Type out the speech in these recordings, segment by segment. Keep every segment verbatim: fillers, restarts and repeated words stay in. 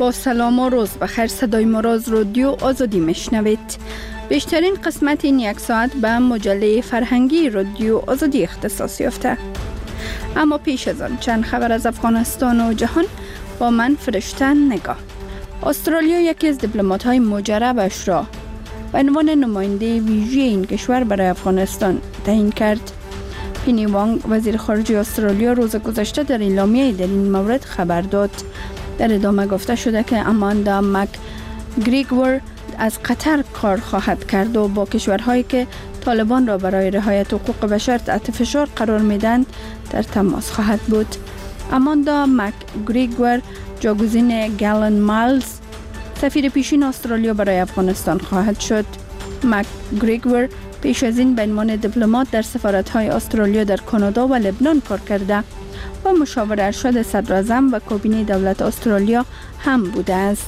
با سلام و روز بخیر، صدای ما را از رادیو آزادی میشنوید. بیشترین قسمت این یک ساعت به مجله فرهنگی رادیو آزادی اختصاص یافته. اما پیش از آن چند خبر از افغانستان و جهان با من فرشته نگاه. استرالیا یکی از دیپلمات‌های مجربش را به عنوان نماینده ویژه این کشور برای افغانستان تعیین کرد. پینی وانگ وزیر خارجه استرالیا روز گذشته در اعلامیه در این مورد خبر داد. در ادامه گفته شده که اماندا مک گریگور از قطر کار خواهد کرد و با کشورهایی که طالبان را برای رعایت حقوق بشر تحت فشار قرار میدن در تماس خواهد بود. اماندا مک گریگور جاگزین گالن مایلز سفیر پیشین استرالیا برای افغانستان خواهد شد. مک گریگور پیش از این به عنوان دیپلمات در سفارت‌های استرالیا در کانادا و لبنان کار کرده و مشاور ارشد صدراعظم و کابینه دولت استرالیا هم بوده است.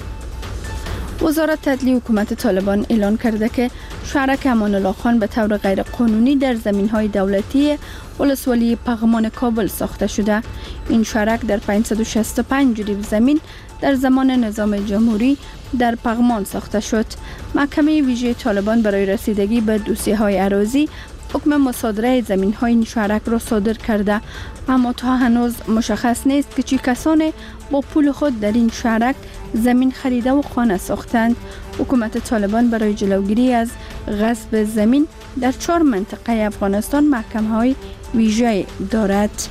وزارت عدلیه حکومت طالبان اعلان کرده که شهرک امان الله خان به طور غیر قانونی در زمین‌های دولتی ولسوالی پغمان کابل ساخته شده. این شهرک در پانصد و شصت و پنج ریب زمین در زمان نظام جمهوری در پغمان ساخته شد. محکمه ویژه طالبان برای رسیدگی به دوسیه‌های اراضی حکم مصادره زمین‌های این شهرک را صادر کرده، اما تا هنوز مشخص نیست که چه کسانی با پول خود در این شهرک زمین خریده و خانه ساختند. حکومت طالبان برای جلوگیری از غصب زمین در چهار منطقه افغانستان محکمه‌های ویژه دارد.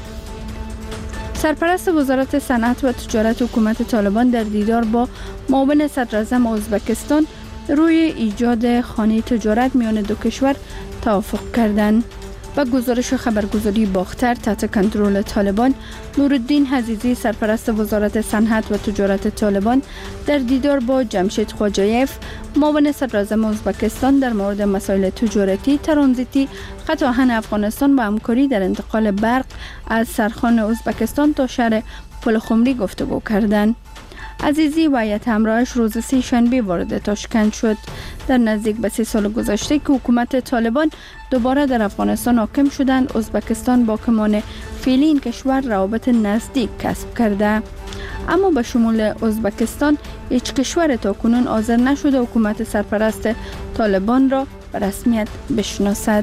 سرپرست وزارت صنعت و تجارت حکومت طالبان در دیدار با معاون صدراعظم ازبکستان روی ایجاد خانه تجارت میان دو کشور توافق کردند. و گزارش خبرگزاری باختر تحت کنترل طالبان، نورالدین عزیزی سرپرست وزارت صنعت و تجارت طالبان در دیدار با جمشید خواجایف معاون صدراعظم ازبکستان در مورد مسائل تجارتی، ترانزیتی، خط آهن افغانستان و همکاری در انتقال برق از سرخان ازبکستان تا شهر پلخمری گفتگو کردند. عزیزی و هیئت همراهش روز سه شنبه وارد تاشکند شد. در نزدیک به سه سال گذشته که حکومت طالبان دوباره در افغانستان حاکم شدند، ازبکستان با کمان فعلی این کشور روابط نزدیک کسب کرده، اما به شمول ازبکستان هیچ کشور تاکنون حاضر نشده حکومت سرپرست طالبان را به رسمیت بشناسد.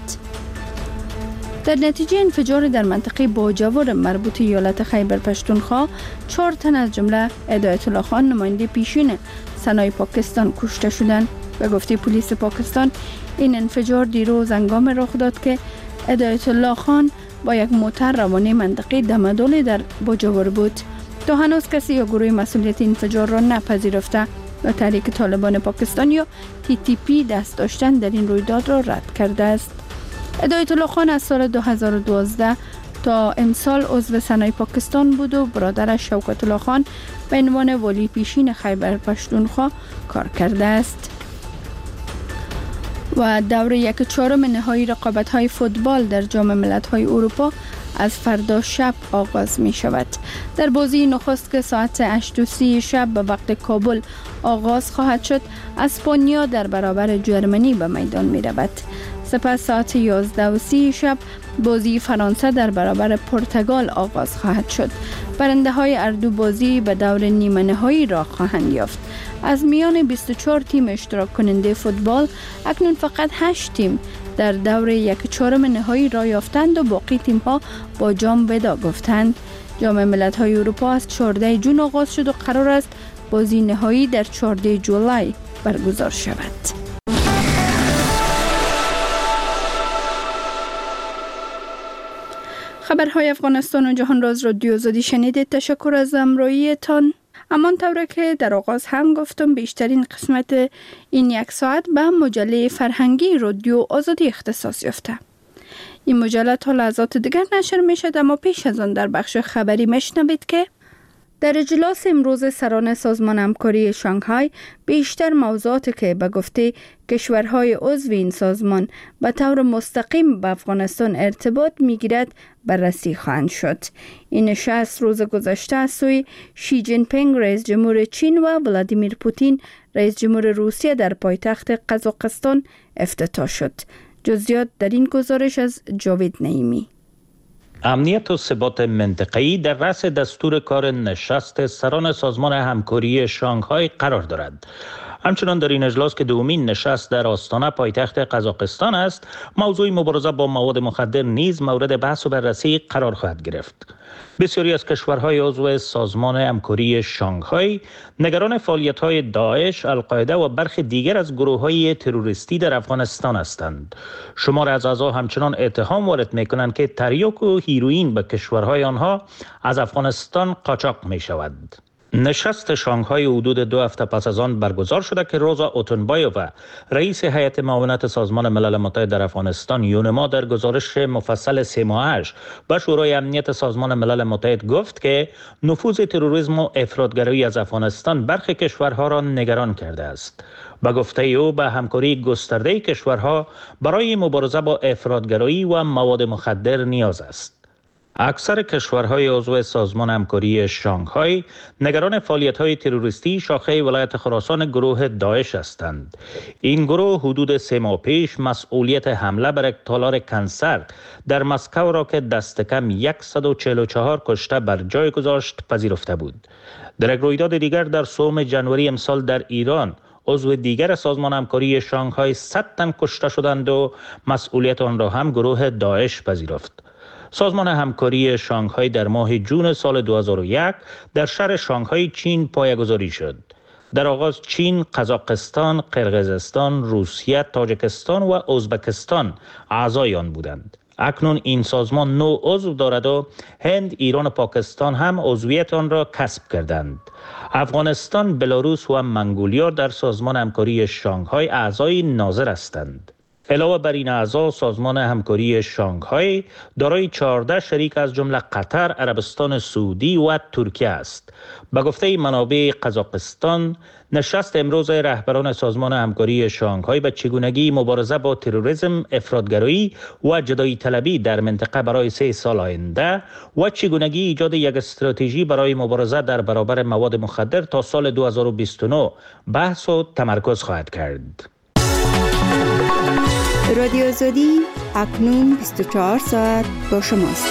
در نتیجه انفجار در منطقه باجوار مربوط ایالت خیبر پشتونخوا، چهار تن از جمله هدایت الله خان نماینده پیشین سنای پاکستان کشته شدند. به گفته پلیس پاکستان، این انفجار دیروز هنگام رخ داد که هدایت الله خان با یک موتر روانه منطقه دمدولی در باجوار بود. تا هنوز کسی یا گروه مسئولیت انفجار را نپذیرفته و تحریک طالبان پاکستان یا تی تی پی دست داشتن در این رویداد را رد کرده است. هدایت الله خان از سال دو هزار و دوازده تا امسال عضو سنای پاکستان بود و برادرش شوکت الله خان به عنوان والی پیشین خیبر پشتونخوا کار کرده است. و دوره یک چهارم نهایی رقابت‌های فوتبال در جام ملت‌های اروپا از فردا شب آغاز می شود. در بازی نخست که ساعت هشت و سی شب به وقت کابل آغاز خواهد شد، اسپانیا در برابر جرمنی به میدان می رود. سپس ساعت یازده و سی شب بازی فرانسه در برابر پرتغال آغاز خواهد شد. برنده های هر دو بازی به دور نیمه نهایی راه خواهند یافت. از میان بیست و چهار تیم اشتراک کننده فوتبال، اکنون فقط هشت تیم در دور یک چهارم نهایی راه یافتند و باقی تیم ها با جام ودا گفتند. جام ملت‌های اروپا از چهاردهم جون آغاز شد و قرار است بازی نهایی در چهاردهم جولای برگزار شود. خبرهای افغانستان و جهان را از رادیو آزادی شنیدید. تشکر از همراهیتان. همان طوری که در آغاز هم گفتم، بیشترین قسمت این یک ساعت به مجله فرهنگی رادیو آزادی اختصاص یافته. این مجله تا لحظات دیگر نشر می شد، اما پیش از آن در بخش خبری میشنوید که در اجلاس امروز سران سازمان همکاری شانگهای بیشتر موضوعاتی که به گفته کشورهای عضو این سازمان به طور مستقیم به افغانستان ارتباط میگیرد بررسی خواهند شد. این نشست روز گذشته از سوی شی جین پینگ رئیس جمهور چین و ولادیمیر پوتین رئیس جمهور روسیه در پایتخت قزاقستان افتتاح شد. جزئیات در این گزارش از جاوید نعیمی. امنیت و ثبات منطقه‌ای در رأس دستور کار نشست سران سازمان همکاری شانگهای قرار دارد. همچنان در این اجلاس که دومین نشست در آستانه پایتخت قزاقستان است، موضوع مبارزه با مواد مخدر نیز مورد بحث و بررسی قرار خواهد گرفت. بسیاری از کشورهای عضو سازمان همکاری شانگهای نگران فعالیت‌های داعش، القاعده و برخی دیگر از گروه‌های تروریستی در افغانستان هستند. شمار از اعضا همچنان اتهام وارد می‌کنند که تریاک و هیروئین به کشورهای آنها از افغانستان قاچاق می‌شود. نشست شانگهای حدود دو هفته پس از آن برگزار شده که روزا اوتونبایووا رئیس هیئت معاونت سازمان ملل متحد در افغانستان یونما در گزارش مفصل سه ماهش به شورای امنیت سازمان ملل متحد گفت که نفوذ تروریسم و افراطگرایی از افغانستان برخی کشورها را نگران کرده است. به گفته او به همکاری گسترده کشورها برای مبارزه با افراطگرایی و مواد مخدر نیاز است. اکثر کشورهای عضو سازمان همکاری شانگهای نگران فعالیت‌های تروریستی شاخه ولایت خراسان گروه داعش هستند. این گروه حدود سه ماه پیش مسئولیت حمله بر یک تالار کنسر در مسکو را که دست کم صد و چهل و چهار کشته بر جای گذاشت پذیرفته بود. در یک رویداد دیگر در سوم ژانویه امسال در ایران عضو دیگر سازمان همکاری شانگهای صد تن کشته شدند و مسئولیت آن را هم گروه داعش پذیرفت. سازمان همکاری شانگهای در ماه جون سال دو هزار و یک در شهر شانگهای چین پایه‌گذاری شد. در آغاز چین، قزاقستان، قرقیزستان، روسیه، تاجیکستان و ازبکستان اعضای آن بودند. اکنون این سازمان نو عضو دارد و هند، ایران و پاکستان هم عضویت آن را کسب کردند. افغانستان، بلاروس و منگولیا در سازمان همکاری شانگهای اعضای ناظر هستند. علاوه بر این اعضا، سازمان همکاری شانگهای دارای چهارده شریک از جمله قطر، عربستان سعودی و ترکیه است. به گفته منابع قزاقستان، نشست امروز رهبران سازمان همکاری شانگهای به چگونگی مبارزه با تروریسم، افراطگرایی و جدایی طلبی در منطقه برای سه سال آینده و چگونگی ایجاد یک استراتژی برای مبارزه در برابر مواد مخدر تا سال دو هزار و بیست و نه بحث و تمرکز خواهد کرد. رادیو آزادی اکنون بیست و چهار ساعت با شماست.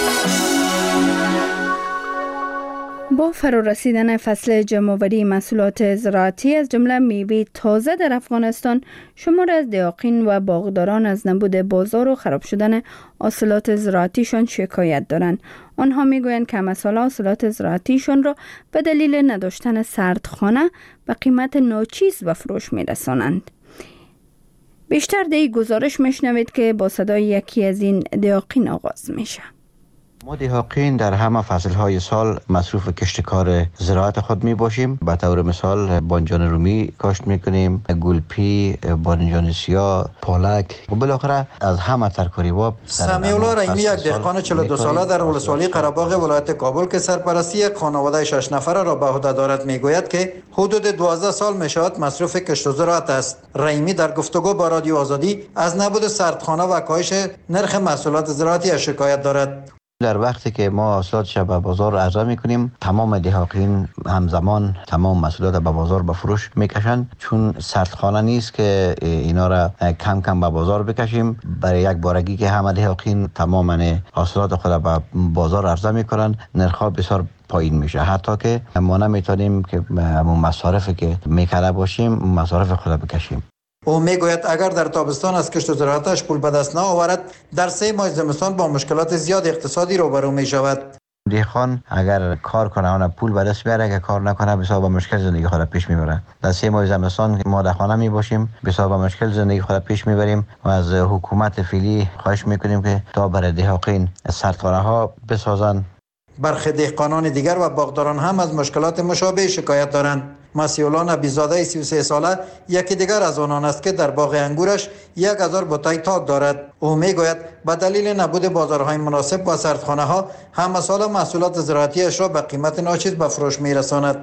با فرارسیدن فصل جمع‌آوری محصولات زراعتی از جمله میوه تازه در افغانستان، شمار از دهقان و باغداران از نبود بازار و خراب شدن حاصلات زراعتیشان شکایت دارند. آنها میگویند که مسائل حاصلات زراعتیشان را به دلیل نداشتن سردخانه به قیمت ناچیز به فروش میرسانند. بیشتر در این گزارش میشنوید که با صدای یکی از این دهقان آغاز میشه. ما دهقان در همه فصلهای سال مصروف کشتکار زراعت خود می باشیم. به طور مثال بانجان رومی کاشت می کنیم، گلپی، بانجان سیاه، پالک و بالاخره از همه ترکاری‌ها. سمیع الله رحیمی یک دهقان چهل و دو ساله در ولسوالی قره‌باغ ولایت کابل که سرپرستی یک خانواده شش نفره را به عهده دارد میگوید که حدود دوازده سال میشود مصروف کشت و زراعت است. رحیمی در گفتگو با رادیو آزادی از نبود سردخانه و کاهش نرخ محصولات زراعتی شکایت دارد. در وقتی که ما حاصلاتش به بازار عرضه میکنیم، تمام دهقان همزمان تمام محصولات به بازار به فروش میکشند، چون سردخانه نیست که اینا را کم کم به بازار بکشیم. برای یک بارگی که همه دهقان تمام حاصلات خود به بازار عرضه میکنند، نرخ بسیار پایین میشه، حتی که ما نمیتونیم که همون مصارفی که میکرده باشیم مصارف خود بکشیم. او میگوید اگر در تابستان از کشت و زراعتش پول به دست نآورد، در سه ماه زمستان با مشکلات زیاد اقتصادی روبرو می شود. دهقان اگر کار کنه اون پول به دست بیاره، اگر کار نکنه بسیار با مشکل زندگی خود پیش میبره. در سه ماه زمستان ما در خانه می باشیم، بسیار با مشکل زندگی خود پیش میبریم و از حکومت فعلی خواهش میکنیم که تا برای دهقان سردخانه ها بسازن. برخی دهقانان دیگر و باغداران هم از مشکلات مشابه شکایت دارند. مسیولان عبیزاده سی و سه ساله یکی دیگر از آنان است که در باغ انگورش یک هزار بوته تاک دارد. او میگوید به دلیل نبود بازارهای مناسب و سردخانه ها هم سال محصولات زراعتیش را به قیمت ناچیز به فروش میرساند.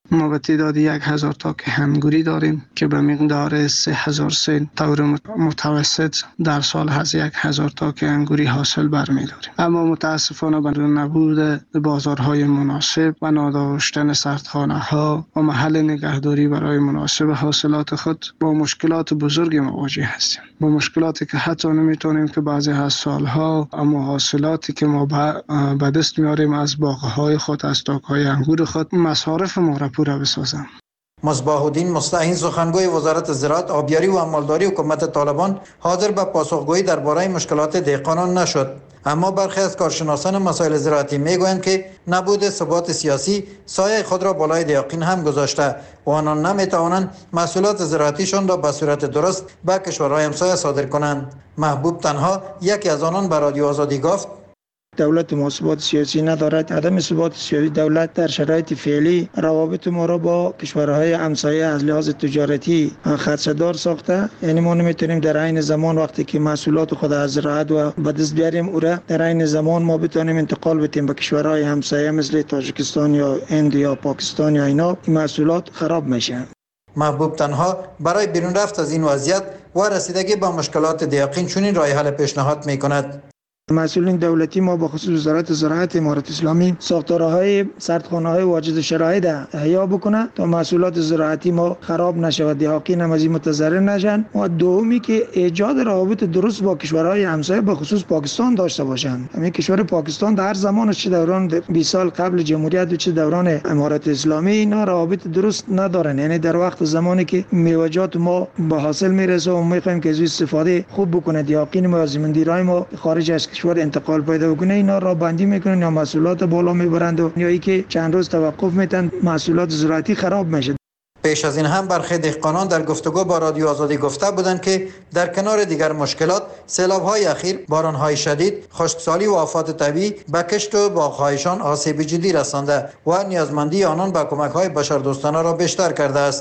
ما به تعداد یک هزار تا که هنگوری داریم که به مقدار سه هزار سین طور متوسط در سال از یک هزار تا که هنگوری حاصل برمی‌داریم. اما متاسفانه به نبود بازارهای مناسب و نداشتن سردخانه‌ها و محل نگهداری برای مناسب حاصلات خود با مشکلات بزرگی مواجه هستیم. با مشکلاتی که حتی نمیتونیم که بعضی از سالها اما حاصلاتی که ما به دست میاریم از باغ‌های خود، از تاک‌های انگور خود، مصارف ما را پورا بسازم. مصباح الدین مستعین سخنگوی وزارت زراعت، آبیاری و امالداری حکومت طالبان حاضر به پاسخگویی درباره مشکلات دهقانان نشد، اما برخی از کارشناسان مسائل زراعتی میگویند که نبود ثبات سیاسی سایه خود را بالای دیاقین هم گذاشته و آنان نمیتوانند محصولات زراعتیشان را به صورت درست به کشورهای همسایه صادر کنند. محبوب تنها یکی از آنان به رادیو آزادی گفت دولت ما ثبات سیاسی ندارد. عدم ثبات سیاسی دولت در شرایط فعلی روابط ما را با کشورهای همسایه از لحاظ تجارتی خدشه‌دار ساخته. یعنی ما نمیتونیم در عین زمان وقتی که محصولات خود از زراعت و به دست بیاریم او را در عین زمان ما بتونیم انتقال بدیم به کشورهای همسایه مثل تاجیکستان یا هند یا پاکستان یا اینا، این محصولات خراب میشن. محبوب تنها برای بیرون رفت از این وضعیت و رسیدگی با مشکلات دیاقین چنین راه حل پیشنهاد میکند. مسئولین دولتی ما با خصوص وزارت زراعت امارات اسلامی ساختارهای سردخانه‌های واجد شرایط احیا بکنه تا محصولات زراعتی ما خراب نشود، دیاقین هم از این متضرر نشن. و دومی که ایجاد روابط درست با کشورهای همسایه به خصوص پاکستان داشته باشند. همین کشور پاکستان در زمان چه دوران بیست سال قبل جمهوریت و چه دوران امارات اسلامی اینا روابط درست ندارن. یعنی در وقت زمانی که میوه‌جات ما به حاصل میرسه و میخوایم که از استفاده خوب بکنه، دیاقین ما از زمین‌دارای ما خارج از کشور انتقال پیدا بکنه، اینا را بندی میکنن یا محصولات بالا میبرند و یا ای که چند روز توقف میتن محصولات زراعتی خراب میشه. پیش از این هم برخی دهقانان در گفتگو با رادیو آزادی گفته بودند که در کنار دیگر مشکلات، سیلاب‌های اخیر، باران‌های شدید، خشکسالی و آفات طبیعی به کشت و باغ‌هایشان آسیب جدی رسانده و نیازمندی آنان به کمک‌های بشردوستانه را بیشتر کرده است.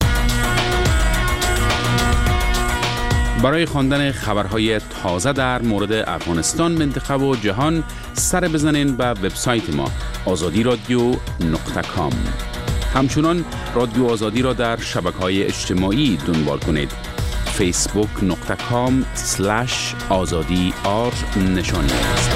برای خواندن خبرهای تازه در مورد افغانستان، منطقه و جهان سر بزنین به وبسایت ما آزادی رادیو نقطه کام. همچنان رادیو آزادی را در شبکه‌های اجتماعی دنبال کنید. فیسبوک نقطه کام سلش آزادی آر نشانی است.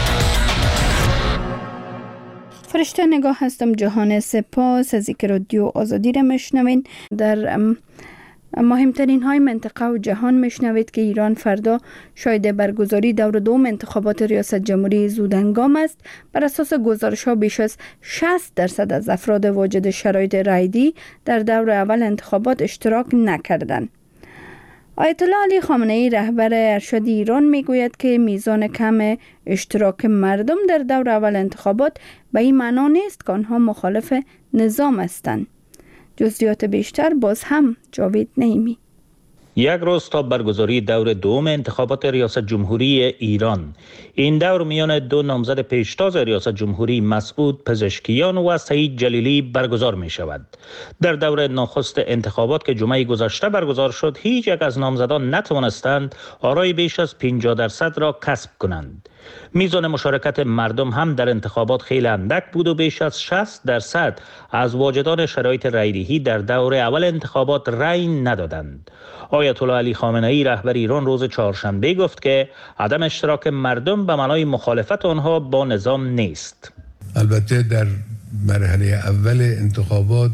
فرشته نگاه هستم جهان، سپاس از اینکه رادیو آزادی را میشنوین. در مهمترین های منطقه و جهان میشنوید که ایران فردا شاید برگزاری دور دوم انتخابات ریاست جمهوری زودهنگام است. بر اساس گزارش ها بیش از شصت درصد از افراد واجد شرایط رایدی در دور اول انتخابات اشتراک نکردند. آیت الله علی خامنه ای رهبر ارشد ایران میگوید که میزان کم اشتراک مردم در دور اول انتخابات به این معنا نیست که آنها مخالف نظام هستند. جزئیات بیشتر باز هم جاوید نعیمی. یک روز تا برگزاری دور دوم انتخابات ریاست جمهوری ایران. این دور میان دو نامزد پیشتاز ریاست جمهوری، مسعود پزشکیان و سعید جلیلی برگزار می شود. در دور نخست انتخابات که جمعه گذشته برگزار شد، هیچ یک از نامزدان نتوانستند آرای بیش از پنجاه درصد را کسب کنند. میزان مشارکت مردم هم در انتخابات خیلی اندک بود و بیش از شصت درصد از واجدان شرایط رایدهی در دور اول انتخابات رای ندادند. آیت الله علی خامنه ای رهبر ایران روز چهارشنبه گفت که عدم اشتراک مردم به معنای مخالفت آنها با نظام نیست. البته در مرحله اول انتخابات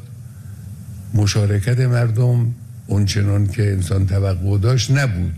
مشارکت مردم اونچنان که انسان توقع داشت نبود،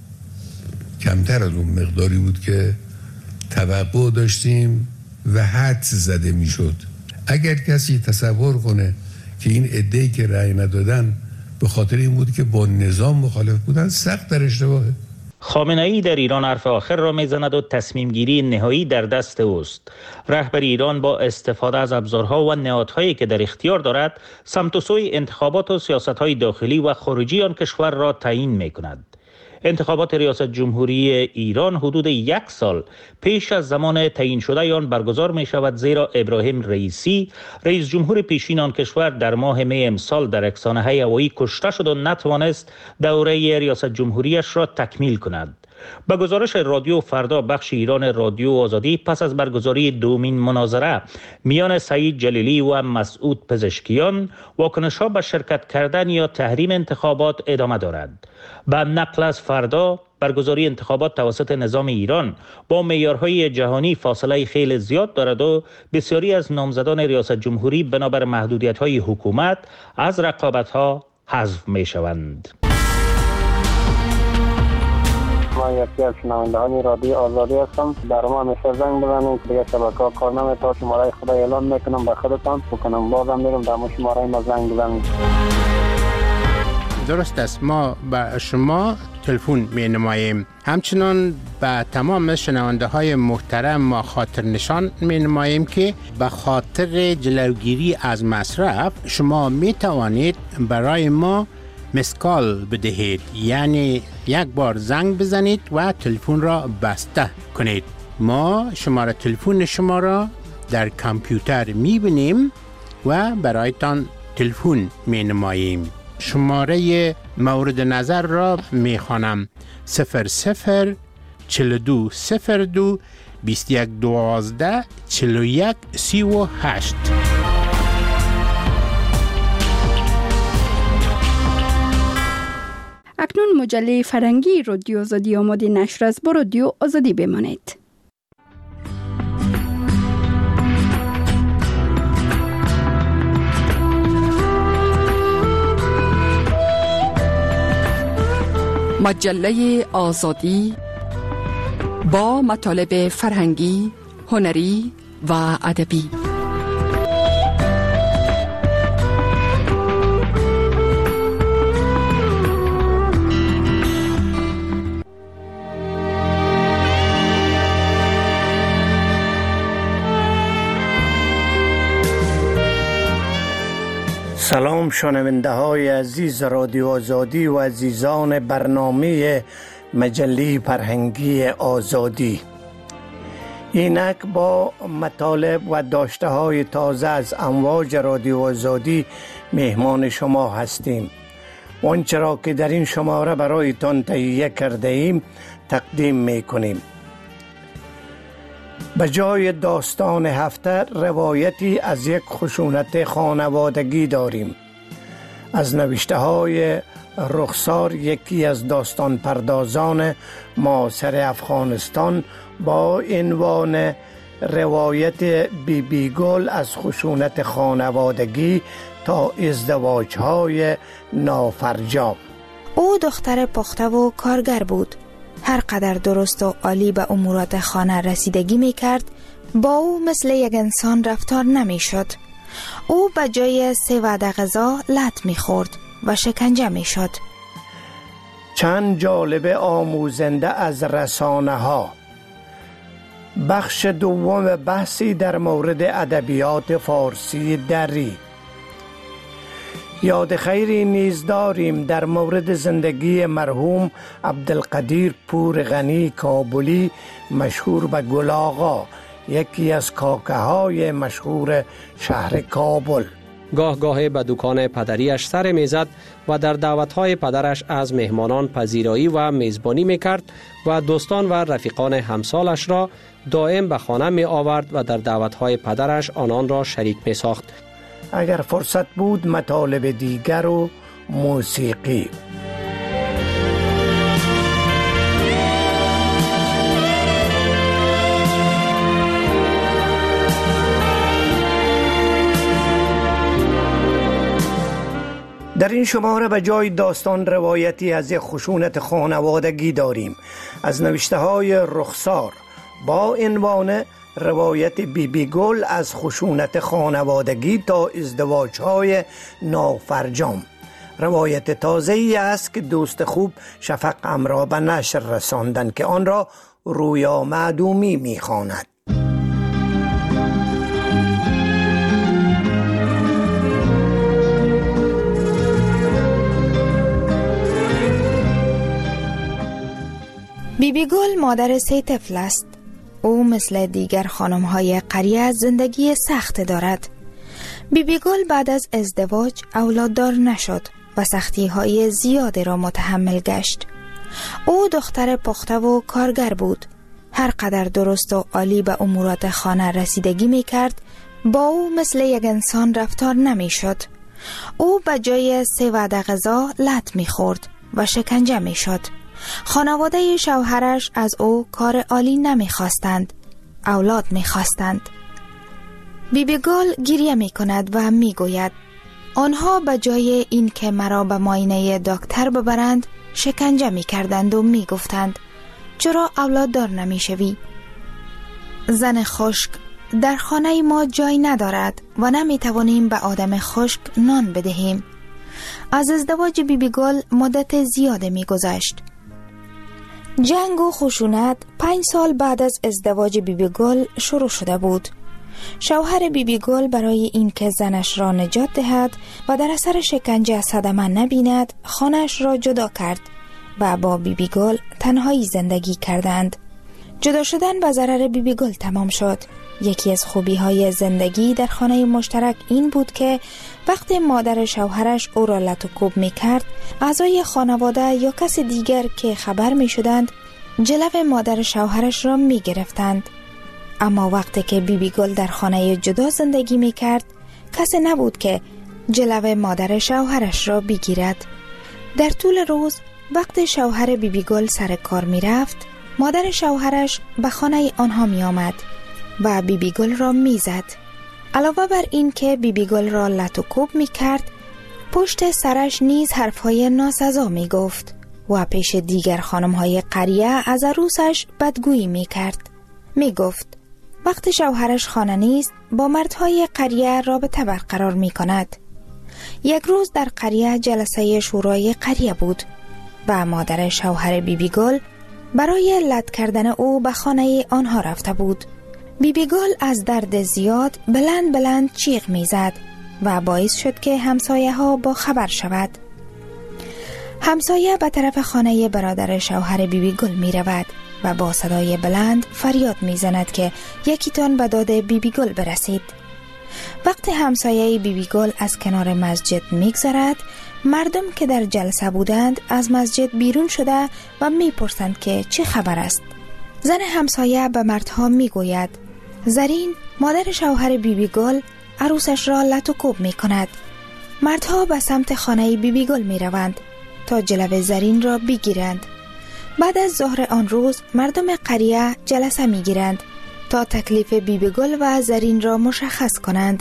کمتر از اون مقداری بود که توقع داشتیم و حدس زده میشد. اگر کسی تصور کنه که این عده‌ای که رأی ندادن به خاطر این بود که با نظام مخالف بودن، سخت در اشتباهه. خامنه ای در ایران حرف آخر را میزند و تصمیم گیری نهایی در دست اوست. رهبر ایران با استفاده از ابزارها و نهادهایی که در اختیار دارد، سمت و سوی انتخابات و سیاست‌های داخلی و خارجی آن کشور را تعیین می‌کند. انتخابات ریاست جمهوری ایران حدود یک سال پیش از زمان تعیین شده آن برگزار می شود، زیرا ابراهیم رئیسی رئیس جمهور پیشین آن کشور در ماه می امسال در رکسانه‌های هوایی کشته شد و نتوانست دوره ریاست جمهوریش را تکمیل کند. با گزارش رادیو فردا بخش ایران رادیو آزادی پس از برگزاری دومین مناظره میان سعید جلیلی و مسعود پزشکیان، واکنش‌ها به شرکت کردن یا تحریم انتخابات ادامه دارد. با نقل از فردا، برگزاری انتخابات توسط نظام ایران با معیارهای جهانی فاصله خیلی زیاد دارد و بسیاری از نامزدان ریاست جمهوری بنابر محدودیت‌های حکومت از رقابت‌ها حذف می‌شوند. ما یکی از شنوندگان رادیو آزادی هستم. در ما همیشه زنگ بزنید که دیگه شبکه‌ها کار نمی‌کنه. شماره خدا اعلام میکنم به خودتان بکنم بازم میرم در شماره ما زنگ بزنید. درست است، ما به شما تلفن می نماییم. همچنان به تمام شنونده های محترم ما خاطر نشان می نماییم که به خاطر جلوگیری از مصرف شما می توانید برای ما مسکال بدهید، یعنی یک بار زنگ بزنید و تلفن را بسته کنید. ما شماره تلفن شما را در کامپیوتر می بینیم و برایتان تلفن می نماییم. شماره مورد نظر را می خوانم: صفر صفر چل دو صفر دو بیست یک دوازده چل و یک سی و هشت. اکنون مجله فرنگی رادیو آزادی آماده نشر است. با رادیو آزادی بمانید. مجله آزادی با مطالب فرهنگی، هنری و ادبی. سلام شنونده های عزیز رادیو آزادی و عزیزان برنامه مجله فرهنگی آزادی. اینک با مطالب و داشته های تازه از امواج رادیو آزادی مهمان شما هستیم. آنچه را که در این شماره برایتان تهیه کرده ایم تقدیم می کنیم. به جای داستان هفته روایتی از یک خشونت خانوادگی داریم. از نوشته های رخسار، یکی از داستان پردازان معاصر افغانستان، با عنوان روایت بی بی گل از خشونت خانوادگی تا ازدواج های نافرجام. او دختر پخته و کارگر بود. هر قدر درست و عالی به امورات خانه رسیدگی می کرد، با او مثل یک انسان رفتار نمی شد. او به جای سه وعده غذا لط می خورد و شکنجه می شد. چند جالب آموزنده از رسانه ها. بخش دوم بحثی در مورد ادبیات فارسی دری. یاد خیری نیز داریم در مورد زندگی مرحوم عبدالقدیر پورغنی کابلی، مشهور به گل آقا، یکی از کاکه های مشهور شهر کابل. گاه گاه به دکان پدریش سر میزد و در دعوتهای پدرش از مهمانان پذیرایی و میزبانی میکرد و دوستان و رفیقان همسالش را دائم به خانه می آورد و در دعوتهای پدرش آنان را شریک می ساخت. اگر فرصت بود مطالب دیگر و موسیقی. در این شماره به جای داستان روایتی از یک خشونت خانوادگی داریم از نوشته های رخسار با عنوان روایت بی بی گل از خشونت خانوادگی تا ازدواج های نافرجام. روایت تازه ای است که دوست خوب شفق امرا به نشر رساندن که آن را رویا معدومی می خواند. بی بی گل مادر سه طفل است. او مثل دیگر خانم‌های قریه زندگی سخت دارد. بی بی گل بعد از ازدواج اولاددار نشد و سختی‌های زیادی را متحمل گشت. او دختر پخته و کارگر بود. هر قدر درست و عالی به امورات خانه رسیدگی می کرد، با او مثل یک انسان رفتار نمی شد. او به جای سه وعده غذا لط می خورد و شکنجه می شد. خانواده شوهرش از او کار عالی نمی خواستند، اولاد می خواستند. بی بی گل گریه می کند و می گوید آنها به جای این که مرا به معاینه دکتر ببرند شکنجه می کردند و می گفتند چرا اولاد دار نمی شوی؟ زن خشک در خانه ما جای ندارد و نمی توانیم به آدم خشک نان بدهیم. از ازدواج بی بی گل مدت زیاده می گذشت. جنگ و خشونت پنج سال بعد از ازدواج بی بی گل شروع شده بود. شوهر بی بی گل برای اینکه زنش را نجات دهد و در اثر شکنجه صدمه نبیند خانه‌اش را جدا کرد و با بی بی گل تنهایی زندگی کردند. جدا شدن به ضرر بی بی گل تمام شد. یکی از خوبی های زندگی در خانه مشترک این بود که وقتی مادر شوهرش او را لط و کوب می کرد، اعضای خانواده یا کس دیگر که خبر می شدند جلو مادر شوهرش را می گرفتند. اما وقتی که بی بی گل در خانه جدا زندگی می کرد، کسی نبود که جلو مادر شوهرش را بگیرد. در طول روز وقتی شوهر بی بی گل سر کار می رفت، مادر شوهرش به خانه آنها می آمد و بی بی گل را می زد. علاوه بر این که بی بی گل را لط و کوب می کرد، پشت سرش نیز حرفهای ناسزا می گفت و پیش دیگر خانمهای قریه از عروسش بدگویی می کرد. می گفت وقتی شوهرش خانه نیست با مردهای قریه رابطه برقرار می کند. یک روز در قریه جلسه شورای قریه بود و مادر شوهر بی بی گل برای لط کردن او به خانه آنها رفته بود. بی بی گل از درد زیاد بلند بلند چیغ می زد و باعث شد که همسایه ها با خبر شود. همسایه به طرف خانه برادر شوهر بی بی گل می رود و با صدای بلند فریاد می زند که یکی تان به داد بی بی گل برسید. وقتی همسایه بی بی گل از کنار مسجد می گذرد، مردم که در جلسه بودند از مسجد بیرون شده و می پرسند که چه خبر است. زن همسایه به مردها می گوید زرین مادر شوهر بی بی گل عروسش را لط و کوب می کند. مردها به سمت خانه بی بی گل می روند تا جلو زرین را بگیرند. بعد از ظهر آن روز مردم قریه جلسه می گیرند تا تکلیف بی بی گل و زرین را مشخص کنند.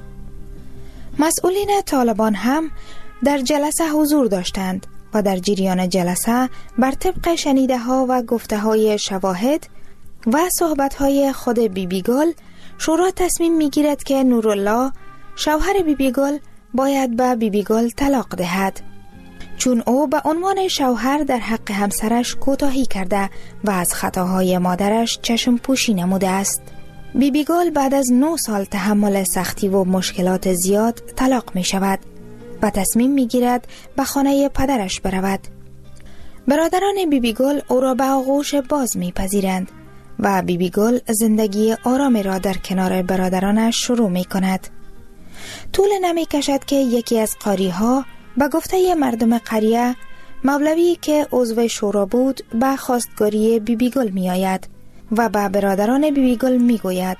مسئولین طالبان هم در جلسه حضور داشتند و در جریان جلسه بر طبق شنیده ها و گفته های شواهد و صحبت های خود بی بی گل شورا تصمیم می گیرد که نورالله شوهر بی بی گل باید به بی بی گل طلاق دهد، چون او به عنوان شوهر در حق همسرش کوتاهی کرده و از خطاهای مادرش چشم پوشی نموده است. بی بی گل بعد از نه سال تحمل سختی و مشکلات زیاد طلاق می شود و تصمیم می گیرد به خانه پدرش برود. برادران بی بی گل او را به آغوش باز می پذیرند و بی بی گل زندگی آرامی را در کنار برادرانش شروع می کند. طول نمی کشد که یکی از قاری ها به گفته مردم قریه مولوی که عضو شورا بود به خواستگاری بی بی گل می آید و به برادران بی بی گل می گوید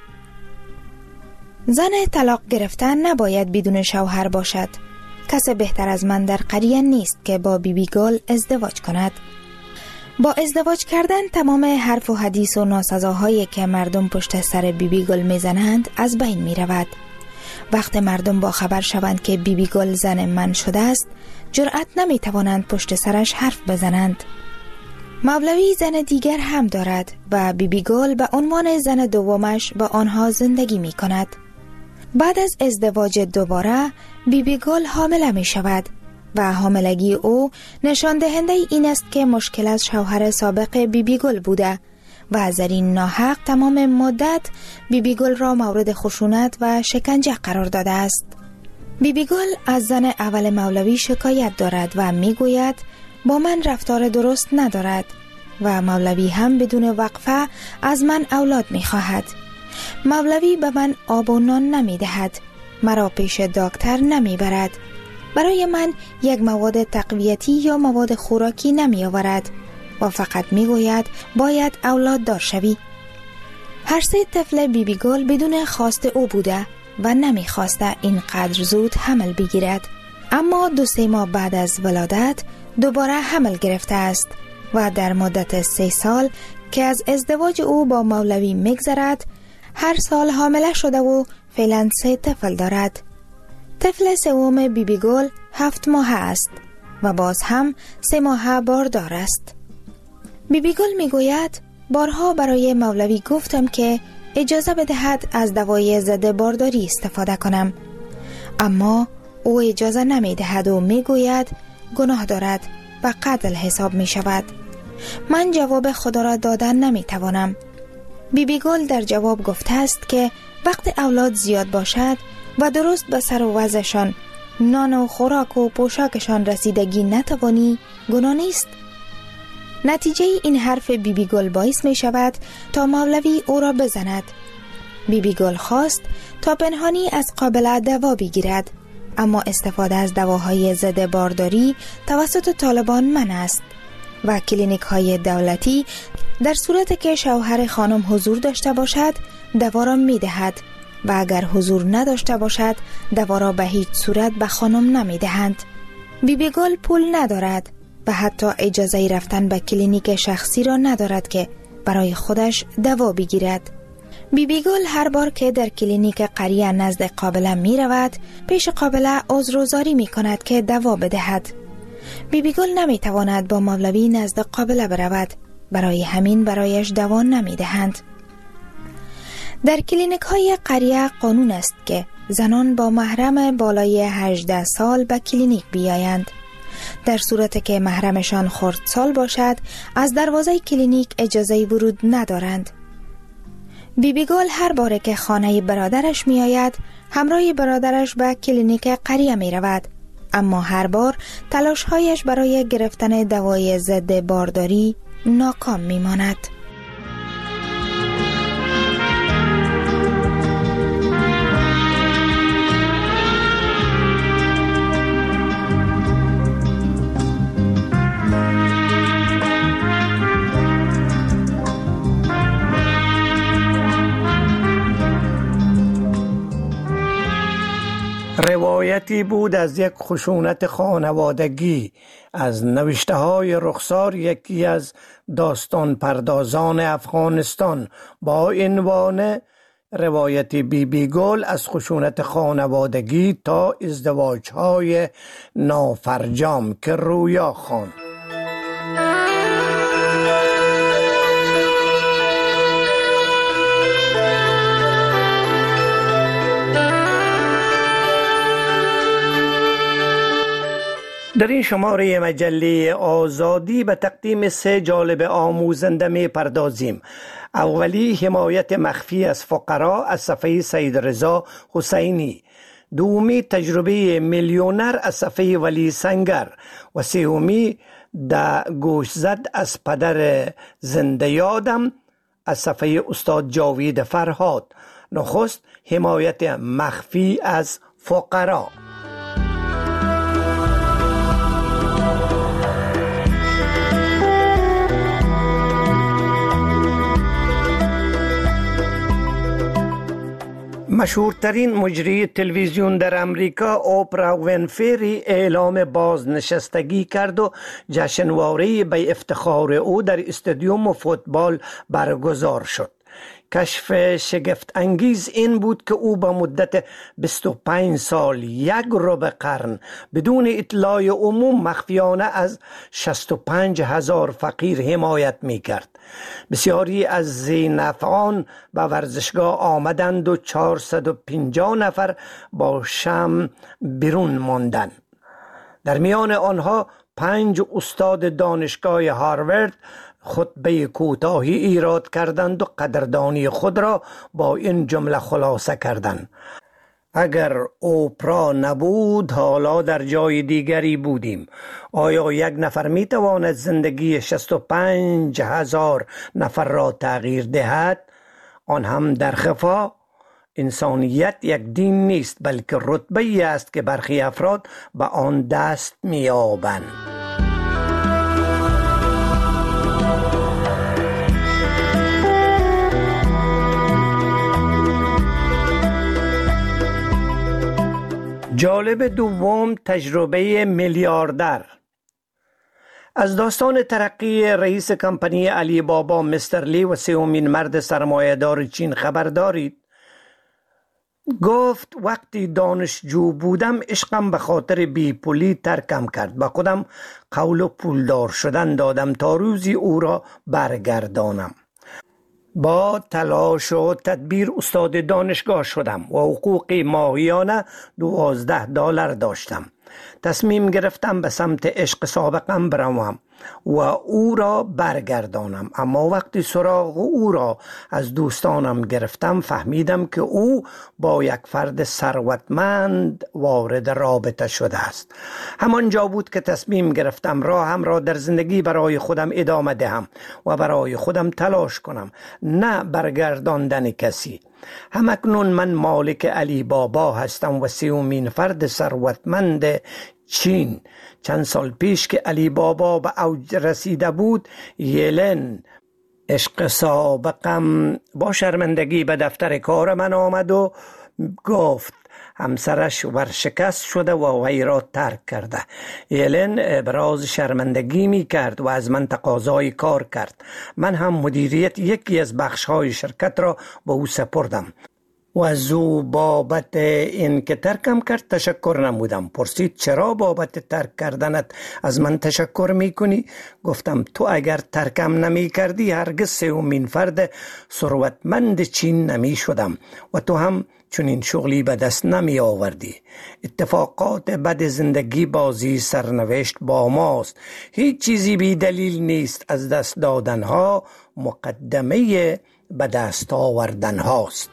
زن طلاق گرفتن نباید بدون شوهر باشد. کس بهتر از من در قریه نیست که با بی بی گل ازدواج کند. با ازدواج کردن تمام حرف و حدیث و ناسزاهایی که مردم پشت سر بی بی گل می زنند از بین می رود. وقت مردم با خبر شوند که بی بی گل زن من شده است، جرأت نمی توانند پشت سرش حرف بزنند. مولوی زن دیگر هم دارد و بی بی گل به عنوان زن دومش با آنها زندگی می کند. بعد از ازدواج دوباره بی بی گل حامله می شود و حاملگی او نشان دهنده این است که مشکل از شوهر سابق بی بی گل بوده و زرین ناحق تمام مدت بی بی گل را مورد خشونت و شکنجه قرار داده است. بی بی گل از زن اول مولوی شکایت دارد و می گوید با من رفتار درست ندارد و مولوی هم بدون وقفه از من اولاد می خواهد. مولوی به من آب و نان نمی دهد، مرا پیش دکتر نمی برد. برای من یک مواد تقویتی یا مواد خوراکی نمی آورد و فقط می گوید باید اولاد دار شوی. هر سه طفل بیبی گل بدون خواست او بوده و نمی خواسته اینقدر زود حمل بگیرد. اما دو سه ماه بعد از ولادت دوباره حمل گرفته است و در مدت سه سال که از ازدواج او با مولوی میگذرد هر سال حامله شده و فعلا سه طفل دارد. طفل سوم بیبی گل هفت ماه است و باز هم سه ماه باردار است. بیبی گل می گوید بارها برای مولوی گفتم که اجازه بدهد از دوای ضد بارداری استفاده کنم، اما او اجازه نمی دهد و می گوید گناه دارد و قتل حساب می شود. من جواب خدا را دادن نمی توانم. بیبی گل در جواب گفته است که وقت اولاد زیاد باشد و درست به سر و وضعشان نان و خوراک و پوشاکشان رسیدگی نتوانی گناه نیست. نتیجه این حرف بیبی گل باعث می شود تا مولوی او را بزند. بیبی گل خواست تا پنهانی از قابله دوا بگیرد، اما استفاده از دواهای ضد بارداری توسط طالبان منع است و کلینیک های دولتی در صورت که شوهر خانم حضور داشته باشد دوا را می دهد و اگر حضور نداشته باشد دوا را به هیچ صورت به خانم نمی دهند. بیبی گل پول ندارد و حتی اجازه رفتن به کلینیک شخصی را ندارد که برای خودش دوا بگیرد. بیبی گل هر بار که در کلینیک قریه نزد قابله می رود پیش قابله عذرگزاری می کند که دوا بدهد. بیبی گل نمی تواند با مولوی نزد قابله برود، برای همین برایش دوا نمی دهند. در کلینیک های قریه قانون است که زنان با محرم بالای هجده سال به کلینیک بیایند. در صورت که محرمشان خردسال باشد از دروازه کلینیک اجازه ورود ندارند. بیبی گل هر باره که خانه برادرش می آید همراه برادرش به کلینیک قریه می رود، اما هر بار تلاش‌هایش برای گرفتن دوای ضد بارداری ناکام می ماند. روایتی بود از یک خشونت خانوادگی از نوشته های رخسار، یکی از داستان پردازان افغانستان، با عنوان روایت بیبی گل از خشونت خانوادگی تا ازدواج های نافرجام که رویا خواند. در این شماره مجله آزادی به تقدیم سه جالب آموزنده می پردازیم. اولی حمایت مخفی از فقرا از صفحه سید رضا حسینی، دومی تجربه میلیونر از صفحه ولی سنگر و سومی د گوش زد از پدر زنده یادم از صفحه استاد جاوید فرهاد. نخست حمایت مخفی از فقرا. مشهورترین مجری تلویزیون در امریکا اوپرا وینفری اعلام بازنشستگی کرد و جشنواره به افتخار او در استادیوم فوتبال برگزار شد. کشف شگفت انگیز این بود که او با مدت بیست و پنج سال یک ربع قرن بدون اطلاع عموم مخفیانه از شصت و پنج هزار فقیر حمایت می کرد. بسیاری از ذینفعان به ورزشگاه آمدند و چهارصد و پنجاه نفر با شم بیرون ماندند. در میان آنها پنج استاد دانشگاه هاروارد خطبه کوتاهی ایراد کردند و قدردانی خود را با این جمله خلاصه کردند: اگر اوپرا نبود حالا در جای دیگری بودیم. آیا یک نفر می تواند زندگی شصت و پنج هزار نفر را تغییر دهد؟ آن هم در خفا؟ انسانیت یک دین نیست، بلکه رتبه‌ای است که برخی افراد به آن دست می‌یابند. جالب دوم، تجربه میلیاردر. از داستان ترقی رئیس کمپانی علی بابا مستر لی و سومین مرد سرمایه‌دار چین خبر دارید؟ گفت وقتی دانشجو بودم عشقم به خاطر بی پولی ترکم کرد. با خودم قول و پولدار شدن دادم تا روزی او را برگردانم. با تلاش و تدبیر استاد دانشگاه شدم و حقوق ماهیانه دوازده دلار داشتم. تصمیم گرفتم به سمت عشق سابقم بروم و او را برگردانم، اما وقتی سراغ او را از دوستانم گرفتم فهمیدم که او با یک فرد ثروتمند وارد رابطه شده است. همانجا بود که تصمیم گرفتم راهم را در زندگی برای خودم ادامه دهم و برای خودم تلاش کنم، نه برگرداندن کسی. همکنون من مالک علی بابا هستم و سومین فرد ثروتمند چین. چند سال پیش که علی بابا به اوج رسیده بود، یلن عشق سابقم با شرمندگی به دفتر کار من آمد و گفت همسرش ورشکست شده و وی را ترک کرده. یلن ابراز شرمندگی می کرد و از من تقاضای کار کرد. من هم مدیریت یکی از بخش‌های شرکت را به او سپردم و از او بابت این که ترکم کرد تشکر نمودم. پرسید چرا بابت ترک کردنت از من تشکر می کنی؟ گفتم تو اگر ترکم نمی کردی هرگز سومین فرد ثروتمند چین نمی شدم و تو هم چون این شغلی به دست نمی آوردی. اتفاقات بد زندگی بازی سرنوشت با ماست. هیچ چیزی بی دلیل نیست. از دست دادن ها مقدمه به دست آوردن هاست.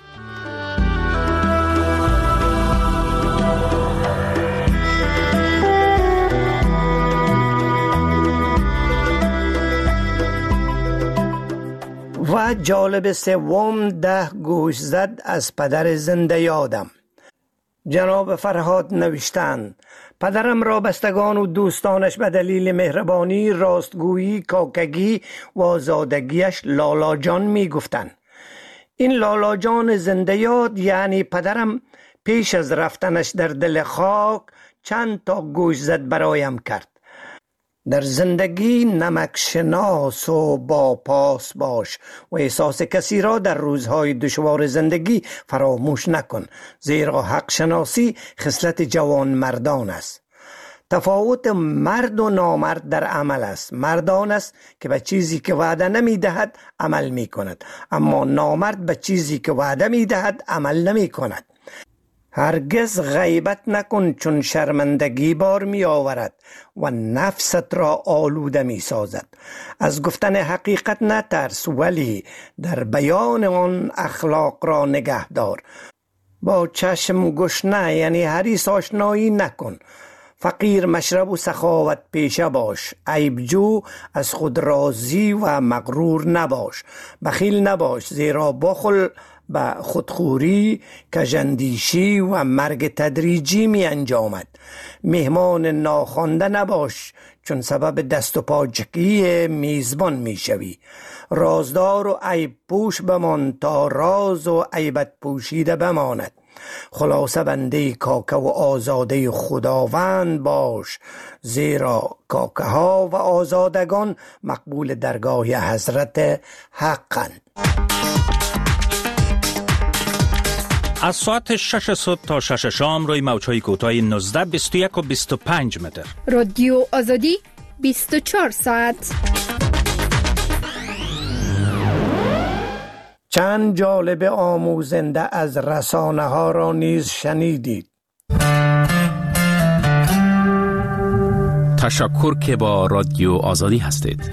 و جالب سوم، ده گوش زد از پدر زنده یادم. جناب فرهاد نوشتند پدرم را بستگان و دوستانش به دلیل مهربانی، راستگویی، کاکگی و آزادگیش لالا جان می گفتند. این لالا جان زنده یاد یعنی پدرم پیش از رفتنش در دل خاک چند تا گوش زد برایم کرد. در زندگی نمک شناس و با پاس باش و احساس کسی را در روزهای دشوار زندگی فراموش نکن، زیرا حق شناسی خصلت جوان مردان است. تفاوت مرد و نامرد در عمل است. مردان است که به چیزی که وعده نمی دهد عمل می کند، اما نامرد به چیزی که وعده می دهد عمل نمی کند. هرگز غیبت نکن چون شرمندگی بار می آورد و نفست را آلوده می سازد. از گفتن حقیقت نترس، ولی در بیان آن اخلاق را نگه دار. با چشم گشنه یعنی حریص آشنایی نکن. فقیر مشرب و سخاوت پیشه باش. عیبجو، از خود راضی و مغرور نباش. بخیل نباش، زیرا بخل به خودخوری، کژاندیشی و مرگ تدریجی می انجامد. مهمان ناخوانده نباش، چون سبب دست و پاچگی میزبان می شوی. رازدار و عیب پوش بمان تا راز و عیبت پوشیده بماند. خلاصه بنده کاکه و آزاده خداوند باش، زیرا کاکه ها و آزادگان مقبول درگاه حضرت حقند. از ساعت شش صبح تا شش شام روی موج‌های کوتاه نوزده، بیست و یک و بیست و پنج متر. رادیو آزادی بیست و چهار ساعت. چند جالب آموزنده از رسانه ها را نیز شنیدید. تشکر که با رادیو آزادی هستید.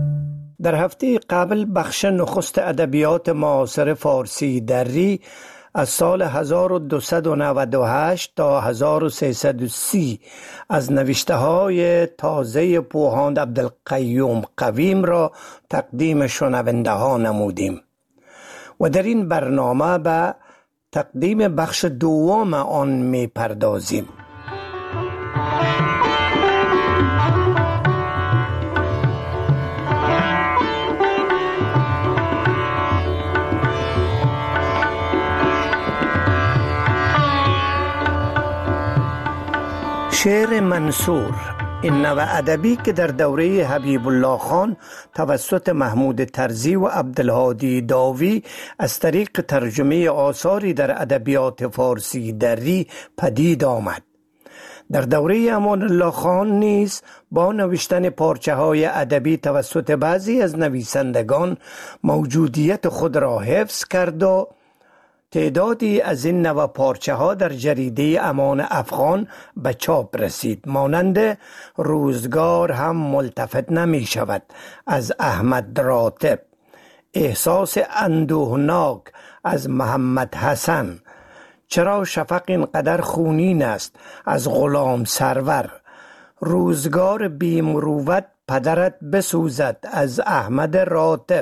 در هفته قبل بخش نخست ادبیات معاصر فارسی دری از سال هزار و دویست و نود و هشت تا هزار و سیصد و سی از نوشته های تازه پوهاند عبدالقیوم قویم را تقدیم شنونده ها نمودیم و در این برنامه به تقدیم بخش دوم آن می پردازیم. شعر منصور، این نوع ادبی که در دوره حبیب الله خان توسط محمود طرزی و عبدالهادی داوی از طریق ترجمه آثاری در ادبیات فارسی دری پدید آمد. در دوره امان الله خان نیز با نوشتن پارچه های ادبی توسط بعضی از نویسندگان موجودیت خود را حفظ کرد و تعدادی از این نوع پارچه ها در جریده امان افغان به چاپ رسید، مانند روزگار هم ملتفت نمی شود از احمد راتب، احساس اندوهناک از محمد حسن، چرا شفق اینقدر خونین است از غلام سرور، روزگار بیمروت پدرت بسوزد از احمد راتب،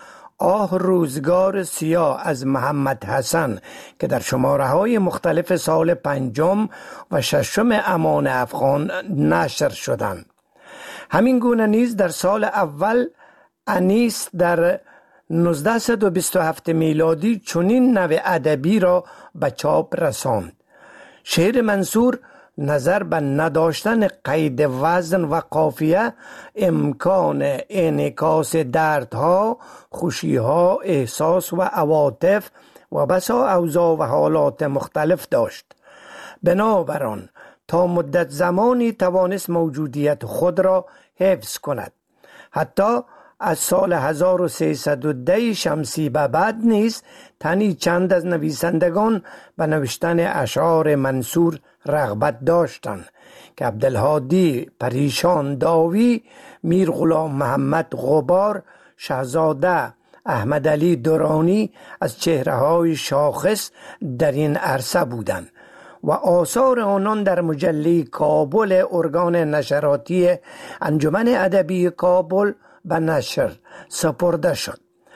آه روزگار سیاه از محمد حسن که در شماره های مختلف سال پنجم و ششم امان افغان نشر شدند. همین گونه نیز در سال اول انیس در نوزده و بیست و هفت میلادی چنین نوع ادبی را به چاپ رساند. شعر منصور نظر به نداشتن قید وزن و قافیه امکان انعکاس دردها، خوشیها، احساس و عواطف و بسا اوضاع و حالات مختلف داشت. بنابراین تا مدت زمانی توانست موجودیت خود را حفظ کند. حتی از سال هزار و سیصد و ده شمسی به بعد نیز تنی چند از نویسندگان به نوشتن اشعار منصور رغبت داشتند که عبدالهادی پریشان داوی، میر غلام محمد غبار، شهزاده احمد علی درانی از چهره‌های شاخص در این عرصه بودند و آثار آنان در مجله کابل ارگان نشراتی انجمن ادبی کابل به نشر سپرده شد.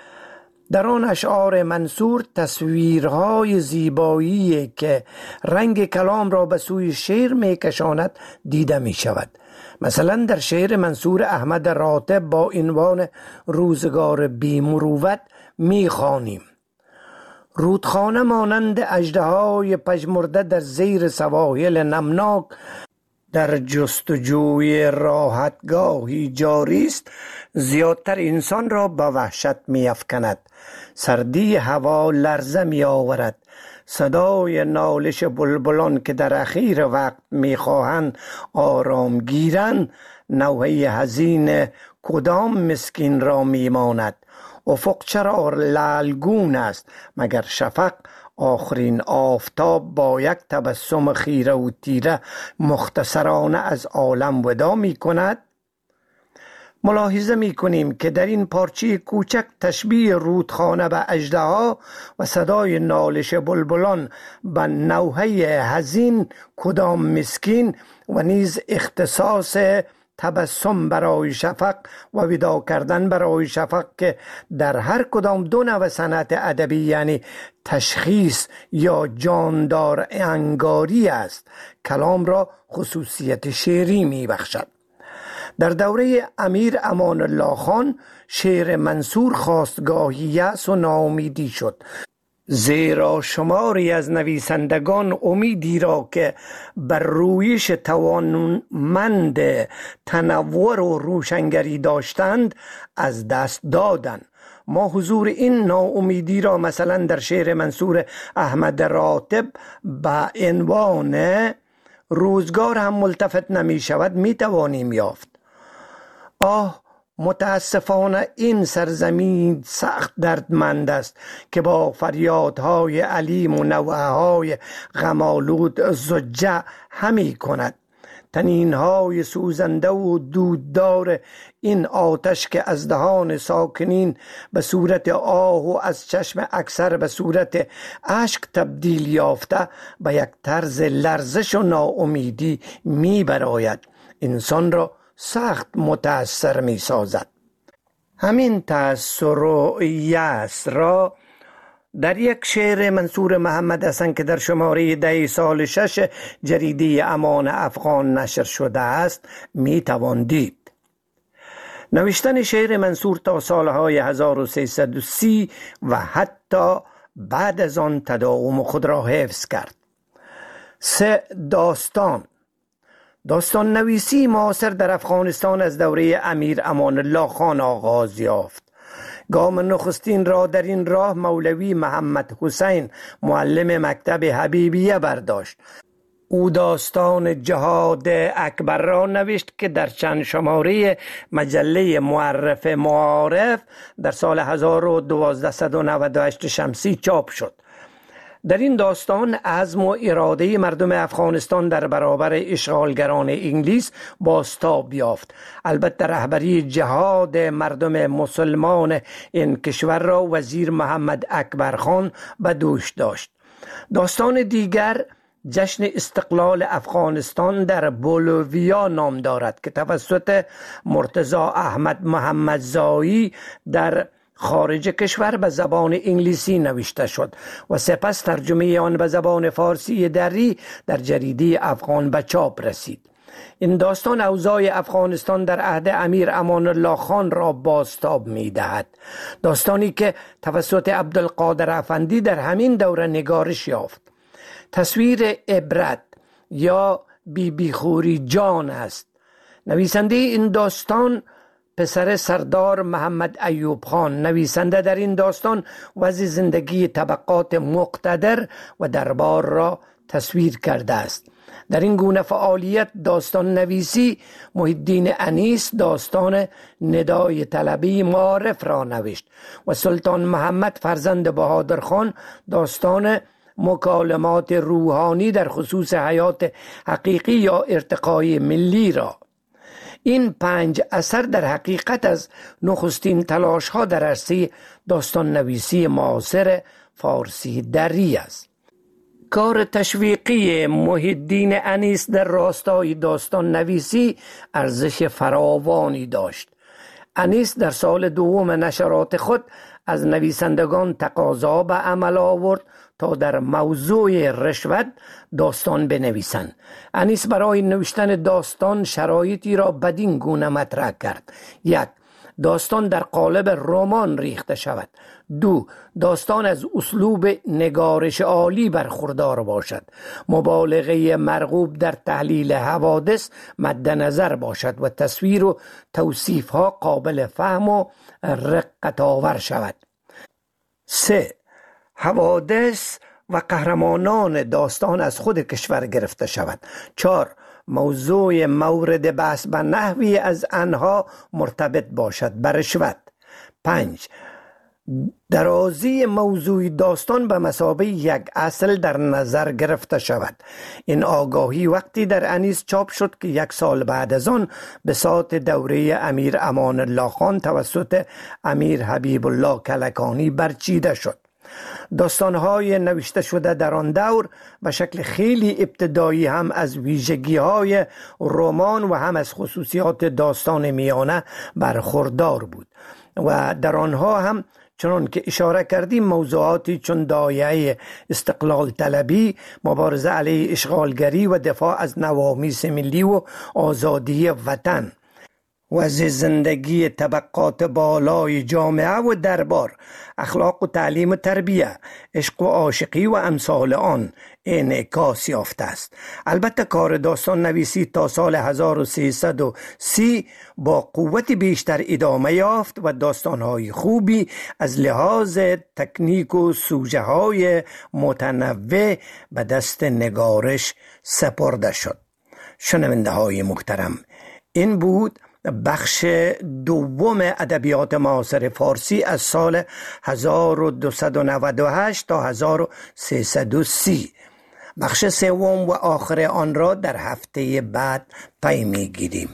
در آن اشعار منصور تصویرهای زیبایی که رنگ کلام را به سوی شعر می کشاند دیده می شود. مثلا در شعر منصور احمد راتب با عنوان روزگار بی‌مروت می خوانیم: رودخانه مانند اژدهای پژمرده در زیر سواحل نمناک در جستجوی راحتگاهی جاری است، زیادتر انسان را به وحشت می افکند. سردی هوا لرزه می آورد. صدای نالش بلبلان که در اخیر وقت می خواهند آرام گیرند، نوحه حزین کدام مسکین را می ماند. افق چرا لعلگون است مگر شفق آخرین آفتاب با یک تبسم خیره و تیره مختصرانه از عالم وداع می کند؟ ملاحظه می کنیم که در این پارچه کوچک تشبیه رودخانه به اژدها و صدای نالش بلبلان به نوحه حزین کدام مسکین و نیز اختصاص تبسم برای شفق و وداع کردن برای شفق که در هر کدام دو نوع صنعت ادبی یعنی تشخیص یا جاندار انگاری است، کلام را خصوصیت شعری می بخشد. در دوره امیر امان الله خان شعر منصور خواستگاهی یأس و ناامیدی شد، زیرا شماری از نویسندگان امیدی را که بر رویش توانمند تنوع و روشنگری داشتند از دست دادند. ما حضور این ناامیدی را مثلا در شعر منصور احمد راتب به عنوان روزگار هم ملتفت نمی شود می توانیم یافت. آه متاسفانه این سرزمین سخت دردمند است که با فریادهای علیم و نوحه‌های غم‌آلود زجه همی کند. تنینهای سوزنده و دوددار این آتش که از دهان ساکنین به صورت آه و از چشم اکثر به صورت اشک تبدیل یافته به یک طرز لرزش و ناامیدی می براید، انسان را سخت متأثر می سازد. همین تأثر و یأس را در یک شعر منصور محمد حسن که در شماره ده سال شش جریده امان افغان نشر شده است می توان دید. نوشتن شعر منصور تا سالهای هزار و سیصد و سی و حتی بعد از آن تداوم خود را حفظ کرد. سه داستان داستان نویسی معاصر در افغانستان از دوره امیر امان الله خان آغاز یافت. گام نخستین را در این راه مولوی محمد حسین معلم مکتب حبیبیه برداشت. او داستان جهاد اکبر را نوشت که در چند شماره مجله معرف معارف در سال هزار و دویست و نود و هشت شمسی چاپ شد. در این داستان عزم و اراده مردم افغانستان در برابر اشغالگران انگلیس بازتاب یافت. البته رهبری جهاد مردم مسلمان این کشور را وزیر محمد اکبر خان به دوش داشت. داستان دیگر جشن استقلال افغانستان در بولیویا نام دارد که توسط مرتضی احمد محمدزایی در خارج کشور به زبان انگلیسی نوشته شد و سپس ترجمه آن به زبان فارسی دری در جریده افغان به چاپ رسید. این داستان اوضاع افغانستان در عهد امیر امان الله خان را بازتاب می دهد. داستانی که توسط عبدالقادر افندی در همین دوره نگارش یافت. تصویر عبرت یا بی بی خوری جان است. نویسنده این داستان پسر سردار محمد ایوب خان، نویسنده در این داستان وضع زندگی طبقات مقتدر و دربار را تصویر کرده است. در این گونه فعالیت داستان نویسی محی الدین انیس داستان ندای طلبی معارف را نوشت و سلطان محمد فرزند بهادر خان داستان مکالمات روحانی در خصوص حیات حقیقی یا ارتقای ملی را. این پنج اثر در حقیقت از نخستین تلاش ها در عرصه داستان نویسی معاصر فارسی دری است. کار تشویقی محی الدین انیس در راستای داستان نویسی ارزش فراوانی داشت. انیس در سال دوم نشرات خود از نویسندگان تقاضا به عمل آورد تا در موضوع رشوت داستان بنویسند. انیس برای نوشتن داستان شرایطی را بدین گونه مطرح کرد: یک، داستان در قالب رمان ریخته شود. دو، داستان از اسلوب نگارش عالی برخوردار باشد. مبالغه مرغوب در تحلیل حوادث مد نظر باشد و تصویر و توصیف ها قابل فهم و رقت آور شود. سه، حوادث و قهرمانان داستان از خود کشور گرفته شود. چهار، موضوع مورد بحث به نحوی از آنها مرتبط باشد به رشوت. پنج، درازی موضوع داستان به مثابه یک اصل در نظر گرفته شود. این آگاهی وقتی در انیس چاپ شد که یک سال بعد از آن بساط دوره امیر امان الله خان توسط امیر حبیب الله کلکانی برچیده شد. داستان‌های نوشته شده در آن دور به شکل خیلی ابتدایی هم از ویژگی‌های رمان و هم از خصوصیات داستان میانه برخوردار بود و در آنها هم چنان که اشاره کردیم موضوعاتی چون دایه استقلال طلبی، مبارزه علیه اشغالگری و دفاع از نوامیس ملی و آزادی وطن، وضع زندگی طبقات بالای جامعه و دربار، اخلاق و تعلیم و تربیه، عشق و عاشقی و امثال آن انعکاس یافته است. البته کار داستان نویسی تا سال هزار و سیصد و سی با قوت بیشتر ادامه یافت و داستانهای خوبی از لحاظ تکنیک و سوژه های متنوع به دست نگارش سپرده شد. شنونده های محترم، این بود بخش دوم ادبیات معاصر فارسی از سال هزار و دویست و نود و هشت تا هزار و سیصد و سی. بخش سوم و آخر آن را در هفته بعد پی میگیریم.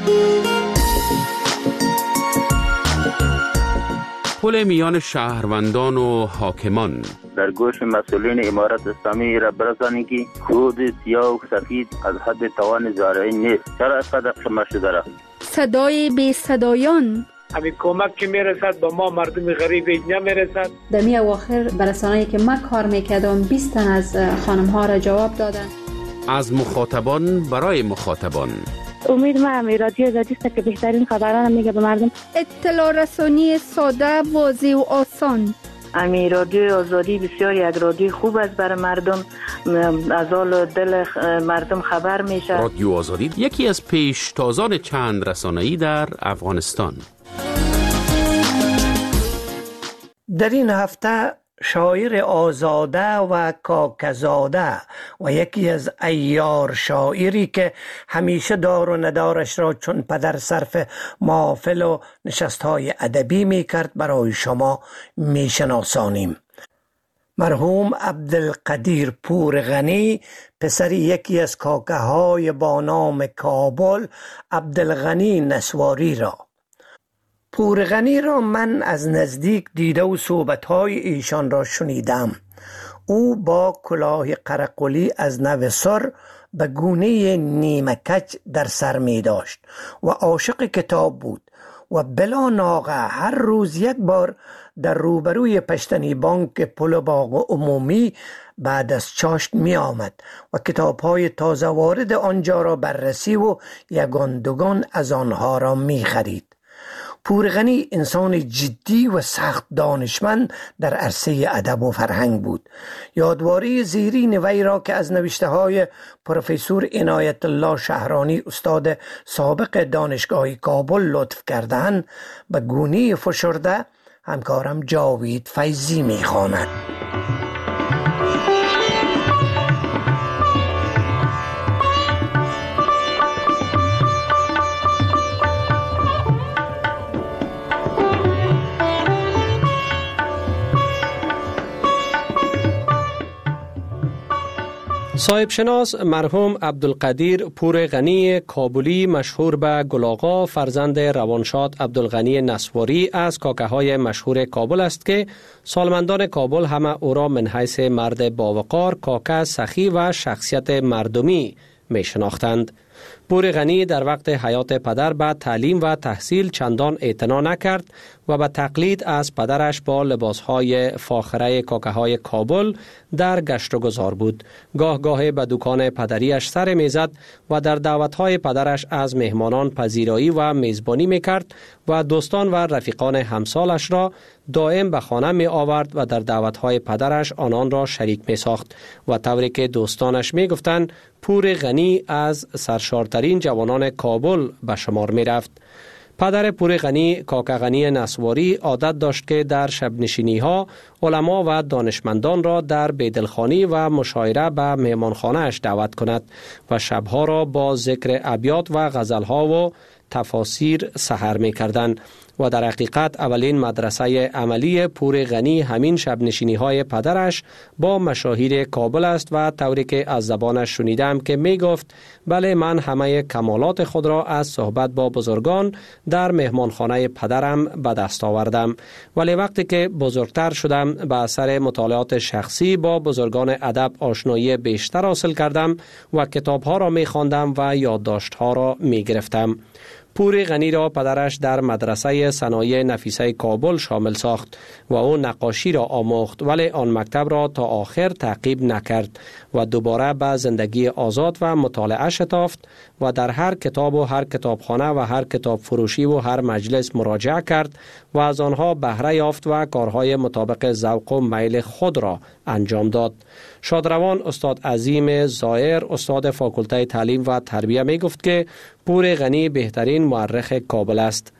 پل میان شهروندان و حاکمان. در گوش مسئولین امارت اسلامی را برسانید که خود سیاه و سفید از حد توان زارعی نیست. چرا اینقدر قمه شده را؟ صدای بی صدایان. همین کمک که میرسد به ما مردم غریب اینجا میرسد. در می اواخر برسانه‌ای که ما کار میکردم بیست تن از خانم ها را جواب دادن. از مخاطبان برای مخاطبان. امید ما همی رادیو آزادی است که بهترین خبران میگه به مردم. اطلاع رسانی ساده، واضح و آسان. امی رادیو آزادی بسیار یک رادیو خوب است برای مردم، از حال دل مردم خبر میشه. رادیو آزادی یکی از پیشتازان چند رسانه‌ای در افغانستان. در این هفته شاعر آزاده و کاکزاده و یکی از ایار شاعری که همیشه دار و ندارش را چون پدر صرف محافل و نشستهای ادبی می کرد برای شما می شناسانیم. مرحوم عبدالقدیر پورغنی پسری یکی از کاکه های با نام کابل عبدالغنی نسواری را. پورغنی را من از نزدیک دیده و صحبت‌های ایشان را شنیدم. او با کلاه قرقلی از نوسر به گونه نیمکج در سر می داشت و عاشق کتاب بود و بلا ناغه هر روز یک بار در روبروی پشتنی بانک پل باغ عمومی بعد از چاشت می آمد و کتاب‌های تازه وارد آنجا را بررسی و یگان دوگان از آنها را می خرید. پورغنی انسان جدی و سخت دانشمند در عرصه ادب و فرهنگ بود. یادواری زیرین وی را که از نوشته های پروفسور عنایت الله شهرانی استاد سابق دانشگاه کابل لطف کردند به گونه فشرده همکارم جاوید فیضی می خواند. صاحب شناس مرحوم عبدالقدیر پورغنی کابلی مشهور به گلاغا فرزند روانشاد عبدالغنی نسواری از کاکه های مشهور کابل است که سالمندان کابل همه او را من حیث مرد باوقار، کاکه سخی و شخصیت مردمی می شناختند. پورغنی در وقت حیات پدر به تعلیم و تحصیل چندان اعتنا نکرد و به تقلید از پدرش با لباسهای فاخره کاکه های کابل در گشت و گذار بود. گاه گاه به دکان پدریش سر میزد و در دعوتهای پدرش از مهمانان پذیرایی و میزبانی میکرد و دوستان و رفیقان همسالش را دائم به خانه می آورد و در دعوتهای پدرش آنان را شریک می ساخت و طوری که دوستانش می گفتند پورغنی از سرشارترین جوانان کابل به شمار می رفت. پدر پورغنی کاکه غنی نسواری عادت داشت که در شب نشینی ها علما و دانشمندان را در بیدلخانی و مشاعره به مهمانخانه اش دعوت کند و شبها را با ذکر ابیات و غزلها و تفاسیر سحر می کردند و در حقیقت اولین مدرسه عملی پورغنی همین شب نشینی های پدرش با مشاهیر کابل است و طوری که از زبانش شنیدم که می گفت بله من همه کمالات خود را از صحبت با بزرگان در مهمانخانه پدرم به دست آوردم، ولی وقتی که بزرگتر شدم به اثر مطالعات شخصی با بزرگان ادب آشنایی بیشتر حاصل کردم و کتابها را می خواندم و یادداشتها را می گرفتم. پورغنی را پدرش در مدرسه صنایع نفیسه کابل شامل ساخت و او نقاشی را آموخت، ولی آن مکتب را تا آخر تعقیب نکرد و دوباره به زندگی آزاد و مطالعه شتافت و در هر کتاب و هر کتابخانه و هر کتاب فروشی و هر مجلس مراجعه کرد و از آنها بهره یافت و کارهای مطابق ذوق و میل خود را انجام داد. شادروان استاد عظیم زایر استاد فاکولته تعلیم و تربیه می گفت که پورغنی بهترین مورخ کابل است.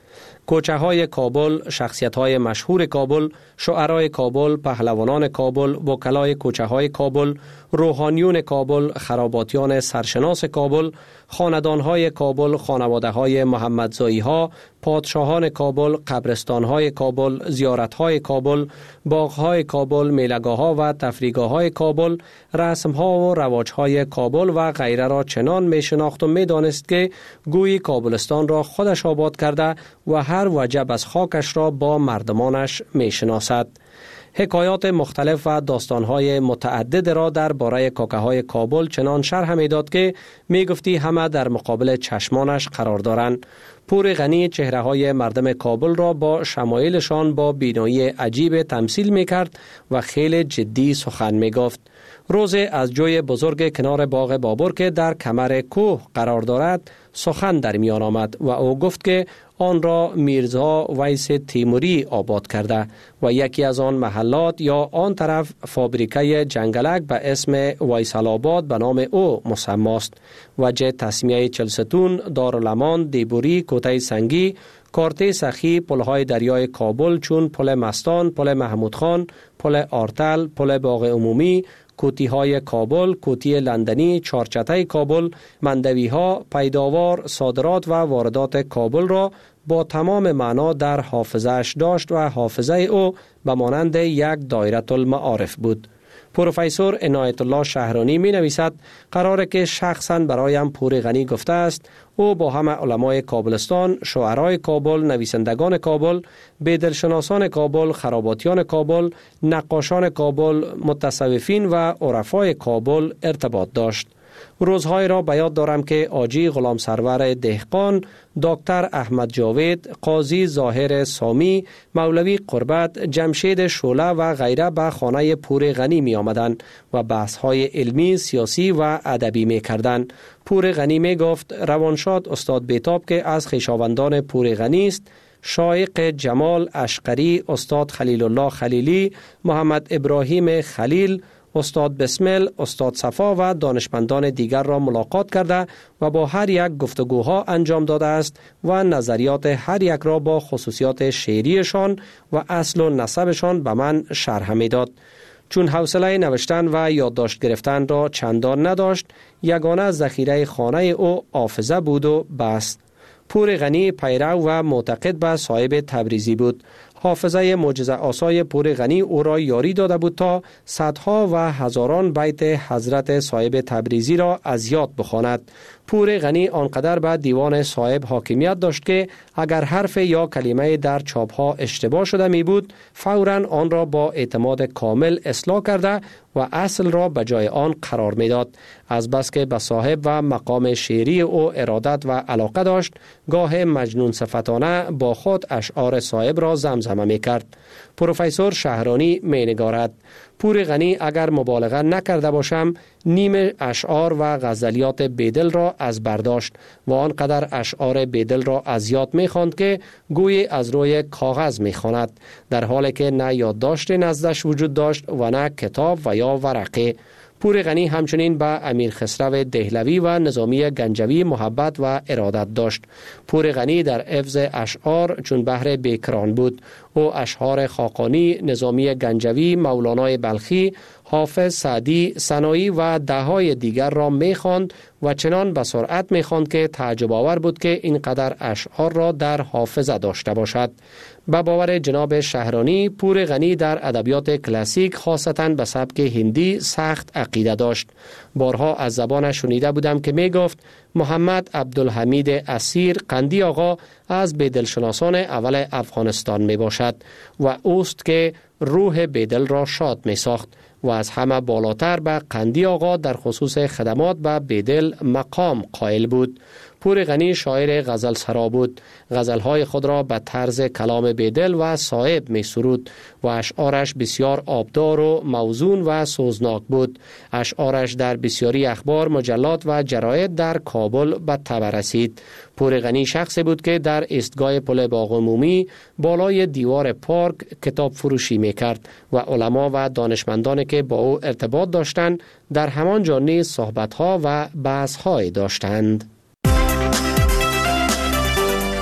کوچه های کابل، شخصیت های مشهور کابل، شعرای کابل، پهلوانان کابل، وکلای کوچه های کابل، روحانیون کابل، خراباتیان سرشناس کابل، خاندان های کابل، خانواده های محمدزایی ها، پادشاهان کابل، قبرستان های کابل، زیارت های کابل، باغ های کابل، میلگاه ها و تفریحگاه های کابل، رسم ها و رواج های کابل و غیره را چنان می شناخت و می دانست که گویی کابلستان را خودش آباد کرده و هر وجب از خاکش را با مردمانش می شناسد. حکایات مختلف و داستانهای متعدد را در باره کاکه های کابل چنان شرح می داد که می گفتی همه در مقابل چشمانش قرار دارند. پور غنی چهره های مردم کابل را با شمایلشان با بینایی عجیب تمثیل می کرد و خیلی جدی سخن می گفت. روز از جوی بزرگ کنار باغ بابر که در کمر کوه قرار دارد سخن در میان آمد و او گفت که آن را میرزا ویس تیموری آباد کرده و یکی از آن محلات یا آن طرف فابریکه جنگلک به اسم ویسال آباد به نام او مسماست. وجه تسمیه چلستون، دارالمان، دیبوری، کوته سنگی، کارته سخی، پلهای دریای کابل چون پل مستان، پل محمود خان، پل آرتل، پل باغ عمومی، کوتی های کابل، کوتی لندنی، چارچته کابل، مندوی ها، پیداوار، صادرات و واردات کابل را با تمام معنا در حافظه‌اش داشت و حافظه او به مانند یک دایره المعارف بود. پروفسور عنایت الله شهرانی می نویسد قراره که شخصا برایم پور غنی گفته است او با همه علمای کابلستان، شعرای کابل، نویسندگان کابل، بیدلشناسان کابل، خراباتیان کابل، نقاشان کابل، متصوفین و عرفای کابل ارتباط داشت. روزهای را به یاد دارم که آجی غلام سرور دهقان، دکتر احمد جاوید، قاضی ظاهر سامی، مولوی قربت، جمشید شوله و غیره به خانه پور غنی می آمدند و بحث‌های علمی، سیاسی و ادبی می کردند. پور غنی می گفت روانشاد استاد بیتاب که از خویشاوندان پور غنی است، شایق جمال اشقری، استاد خلیل الله خلیلی، محمد ابراهیم خلیل، استاد بسمل، استاد صفا و دانشمندان دیگر را ملاقات کرده و با هر یک گفتگوها انجام داده است و نظریات هر یک را با خصوصیات شعریشان و اصل و نسبشان به من شرح می داد. چون حوصله نوشتن و یادداشت گرفتن را چندان نداشت، یگانه ذخیره خانه او حافظه بود و بس. پور غنی پیرو و معتقد به صاحب تبریزی بود. حافظه معجزه آسای پور غنی او را یاری داده بود تا صدها و هزاران بیت حضرت صاحب تبریزی را از یاد بخواند. پور غنی آنقدر به دیوان صاحب حاکمیت داشت که اگر حرف یا کلمه در چاپها اشتباه شده می بود فوراً آن را با اعتماد کامل اصلاح کرده و اصل را به جای آن قرار می داد. از بس که به صاحب و مقام شعری او ارادت و علاقه داشت، گاه مجنون صفتانه با خود اشعار صاحب را زمزمه می کرد. پروفسور شهرانی می نگارد پور غنی اگر مبالغه نکرده باشم نیم اشعار و غزلیات بیدل را از برداشت و آنقدر اشعار بیدل را از یاد می خواند که گویی از روی کاغذ می خواند، در حالی که نه یادداشت نزدش وجود داشت و نه کتاب و یا ورقه. پور غنی همچنین به امیر خسرو دهلوی و نظامی گنجوی محبت و ارادت داشت. پور غنی در حفظ اشعار چون بحر بیکران بود. او اشعار خاقانی، نظامی گنجوی، مولانای بلخی، حافظ سعدی، سنایی و دههای دیگر را می‌خواند و چنان به سرعت می‌خواند که تعجب آور بود که اینقدر اشعار را در حافظه داشته باشد. به باور جناب شهرانی، پور غنی در ادبیات کلاسیک خاصتاً به سبک هندی سخت عقیده داشت. بارها از زبانش شنیده بودم که میگفت محمد عبدالحمید اسیر قندی آقا از بیدلشناسان اول افغانستان می باشد و اوست که روح بیدل را شاد می ساخت و از همه بالاتر به قندی آقا در خصوص خدمات به بیدل مقام قائل بود. پور غنی شاعر غزل سرا بود. غزلهای خود را به طرز کلام بیدل و صاحب می سرود و اشعارش بسیار آبدار و موزون و سوزناک بود. اشعارش در بسیاری اخبار، مجلات و جراید در کابل به تبع رسید. پور غنی شخصی بود که در ایستگاه پل باغ عمومی بالای دیوار پارک کتاب فروشی می کرد و علما و دانشمندانی که با او ارتباط داشتند در همان جا نیز صحبت‌ها و بحث‌های داشتند.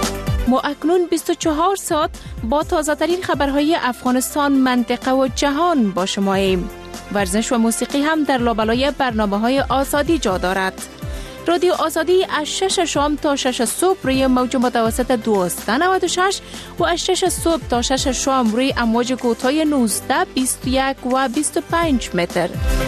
ما اکنون بیست و چهار ساعت با تازه ترین خبرهای افغانستان، منطقه و جهان با شماییم. ورزش و موسیقی هم در لابلای برنامه‌های آزادی جا دارد. رادیو آزادی از شش شام تا شش صبح روی موج متوسط دویست و نود و شش و از شش صبح تا شش شام روی امواج کوتاه نوزده، بیست و یک و بیست و پنج متر.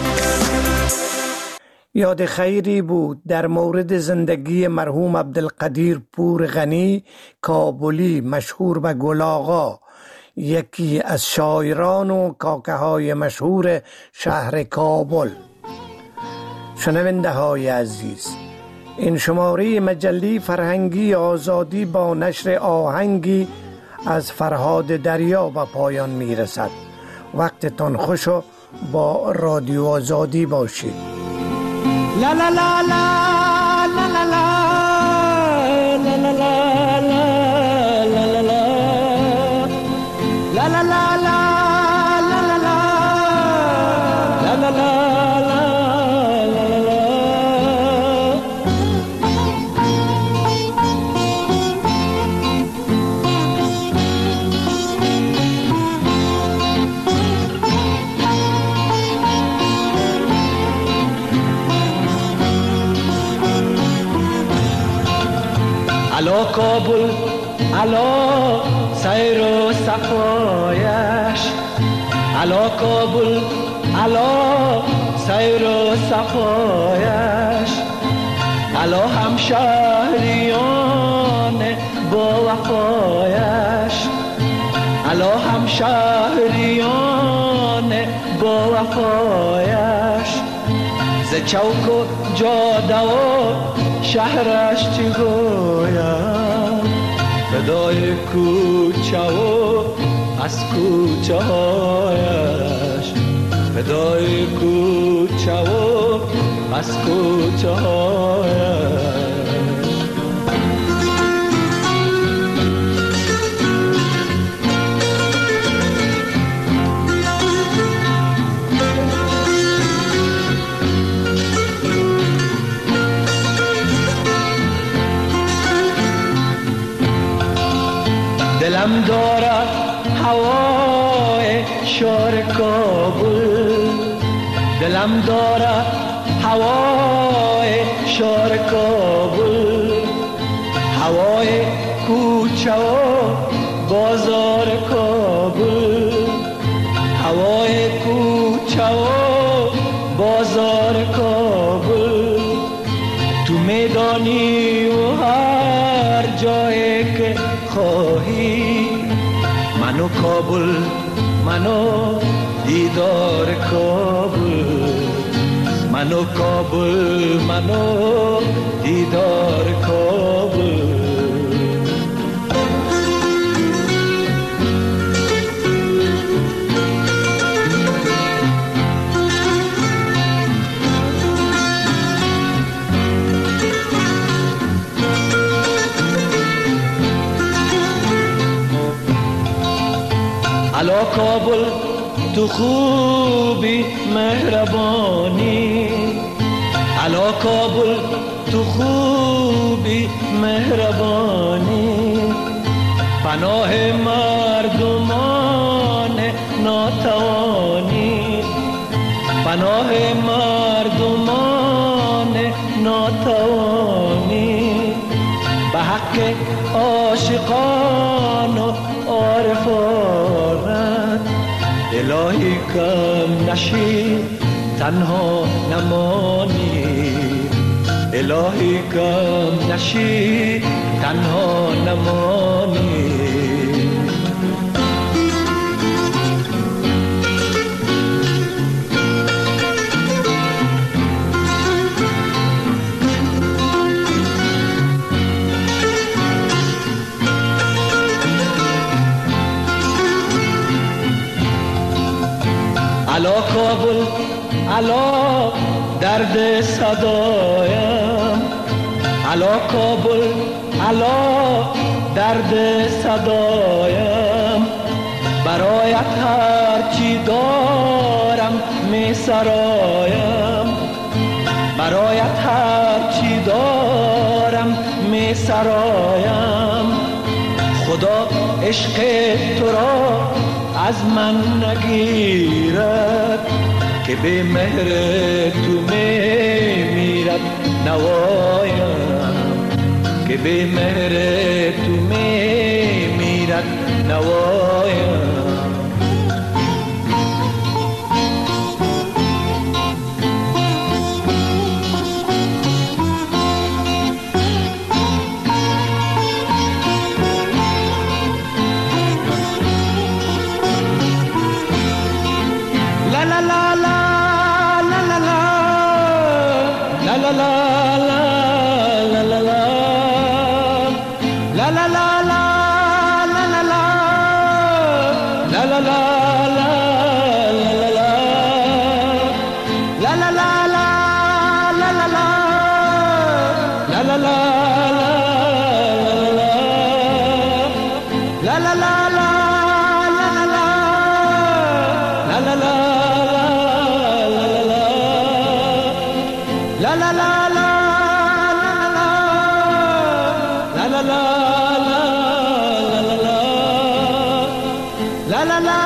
یاد خیری بود در مورد زندگی مرحوم عبدالقدیر پور غنی کابلی، مشهور به گل آقا، یکی از شاعران و کاکه های مشهور شهر کابل. شنونده های عزیز، این شماره مجله فرهنگی آزادی با نشر آهنگی از فرهاد دریا به پایان می رسد. وقتتان خوش و با رادیو آزادی باشید. لا لا لا لا لا لا لا لا لا لا لا لا لا لا علا کابل علا سیر و صفایش، علا کابل علا سیر و صفایش، علا همشهریان با وفایش، علا همشهریان با وفایش، ز چوک و جاده و شهرش چی گویم، فدای کوچه و از کوچه هایش، فدای کوچه و از کوچه هایش. دلم دارد هوای شهر کابل، دلم دارد هوای شهر کابل، هوای کوچه و بازار کابل، هوای کوچه و بازار کابل. تو میدانی و هر جایی که خواهی، منو کابل منو دیدار کابل، منو کابل منو دیدار کابل. علا کابل تو خوبی مهربانی، علا کابل تو خوبی مهربانی، پناه مردمان ناتوانی، پناه مردمان ناتوانی، به حق عاشقان و عارفانت الهی کم نشی تنها نمانی، الهی کم نشی تنها نمانی. علا کابل علا درد صدایم، علا کابل علا درد صدایم، برایت هرچی دارم می سرایم، برایت هرچی دارم می سرایم، خدا عشق تو را از من نگیرد که به مهر تو میمیرد نوایم که به مهر تو میمیرد نوایم la la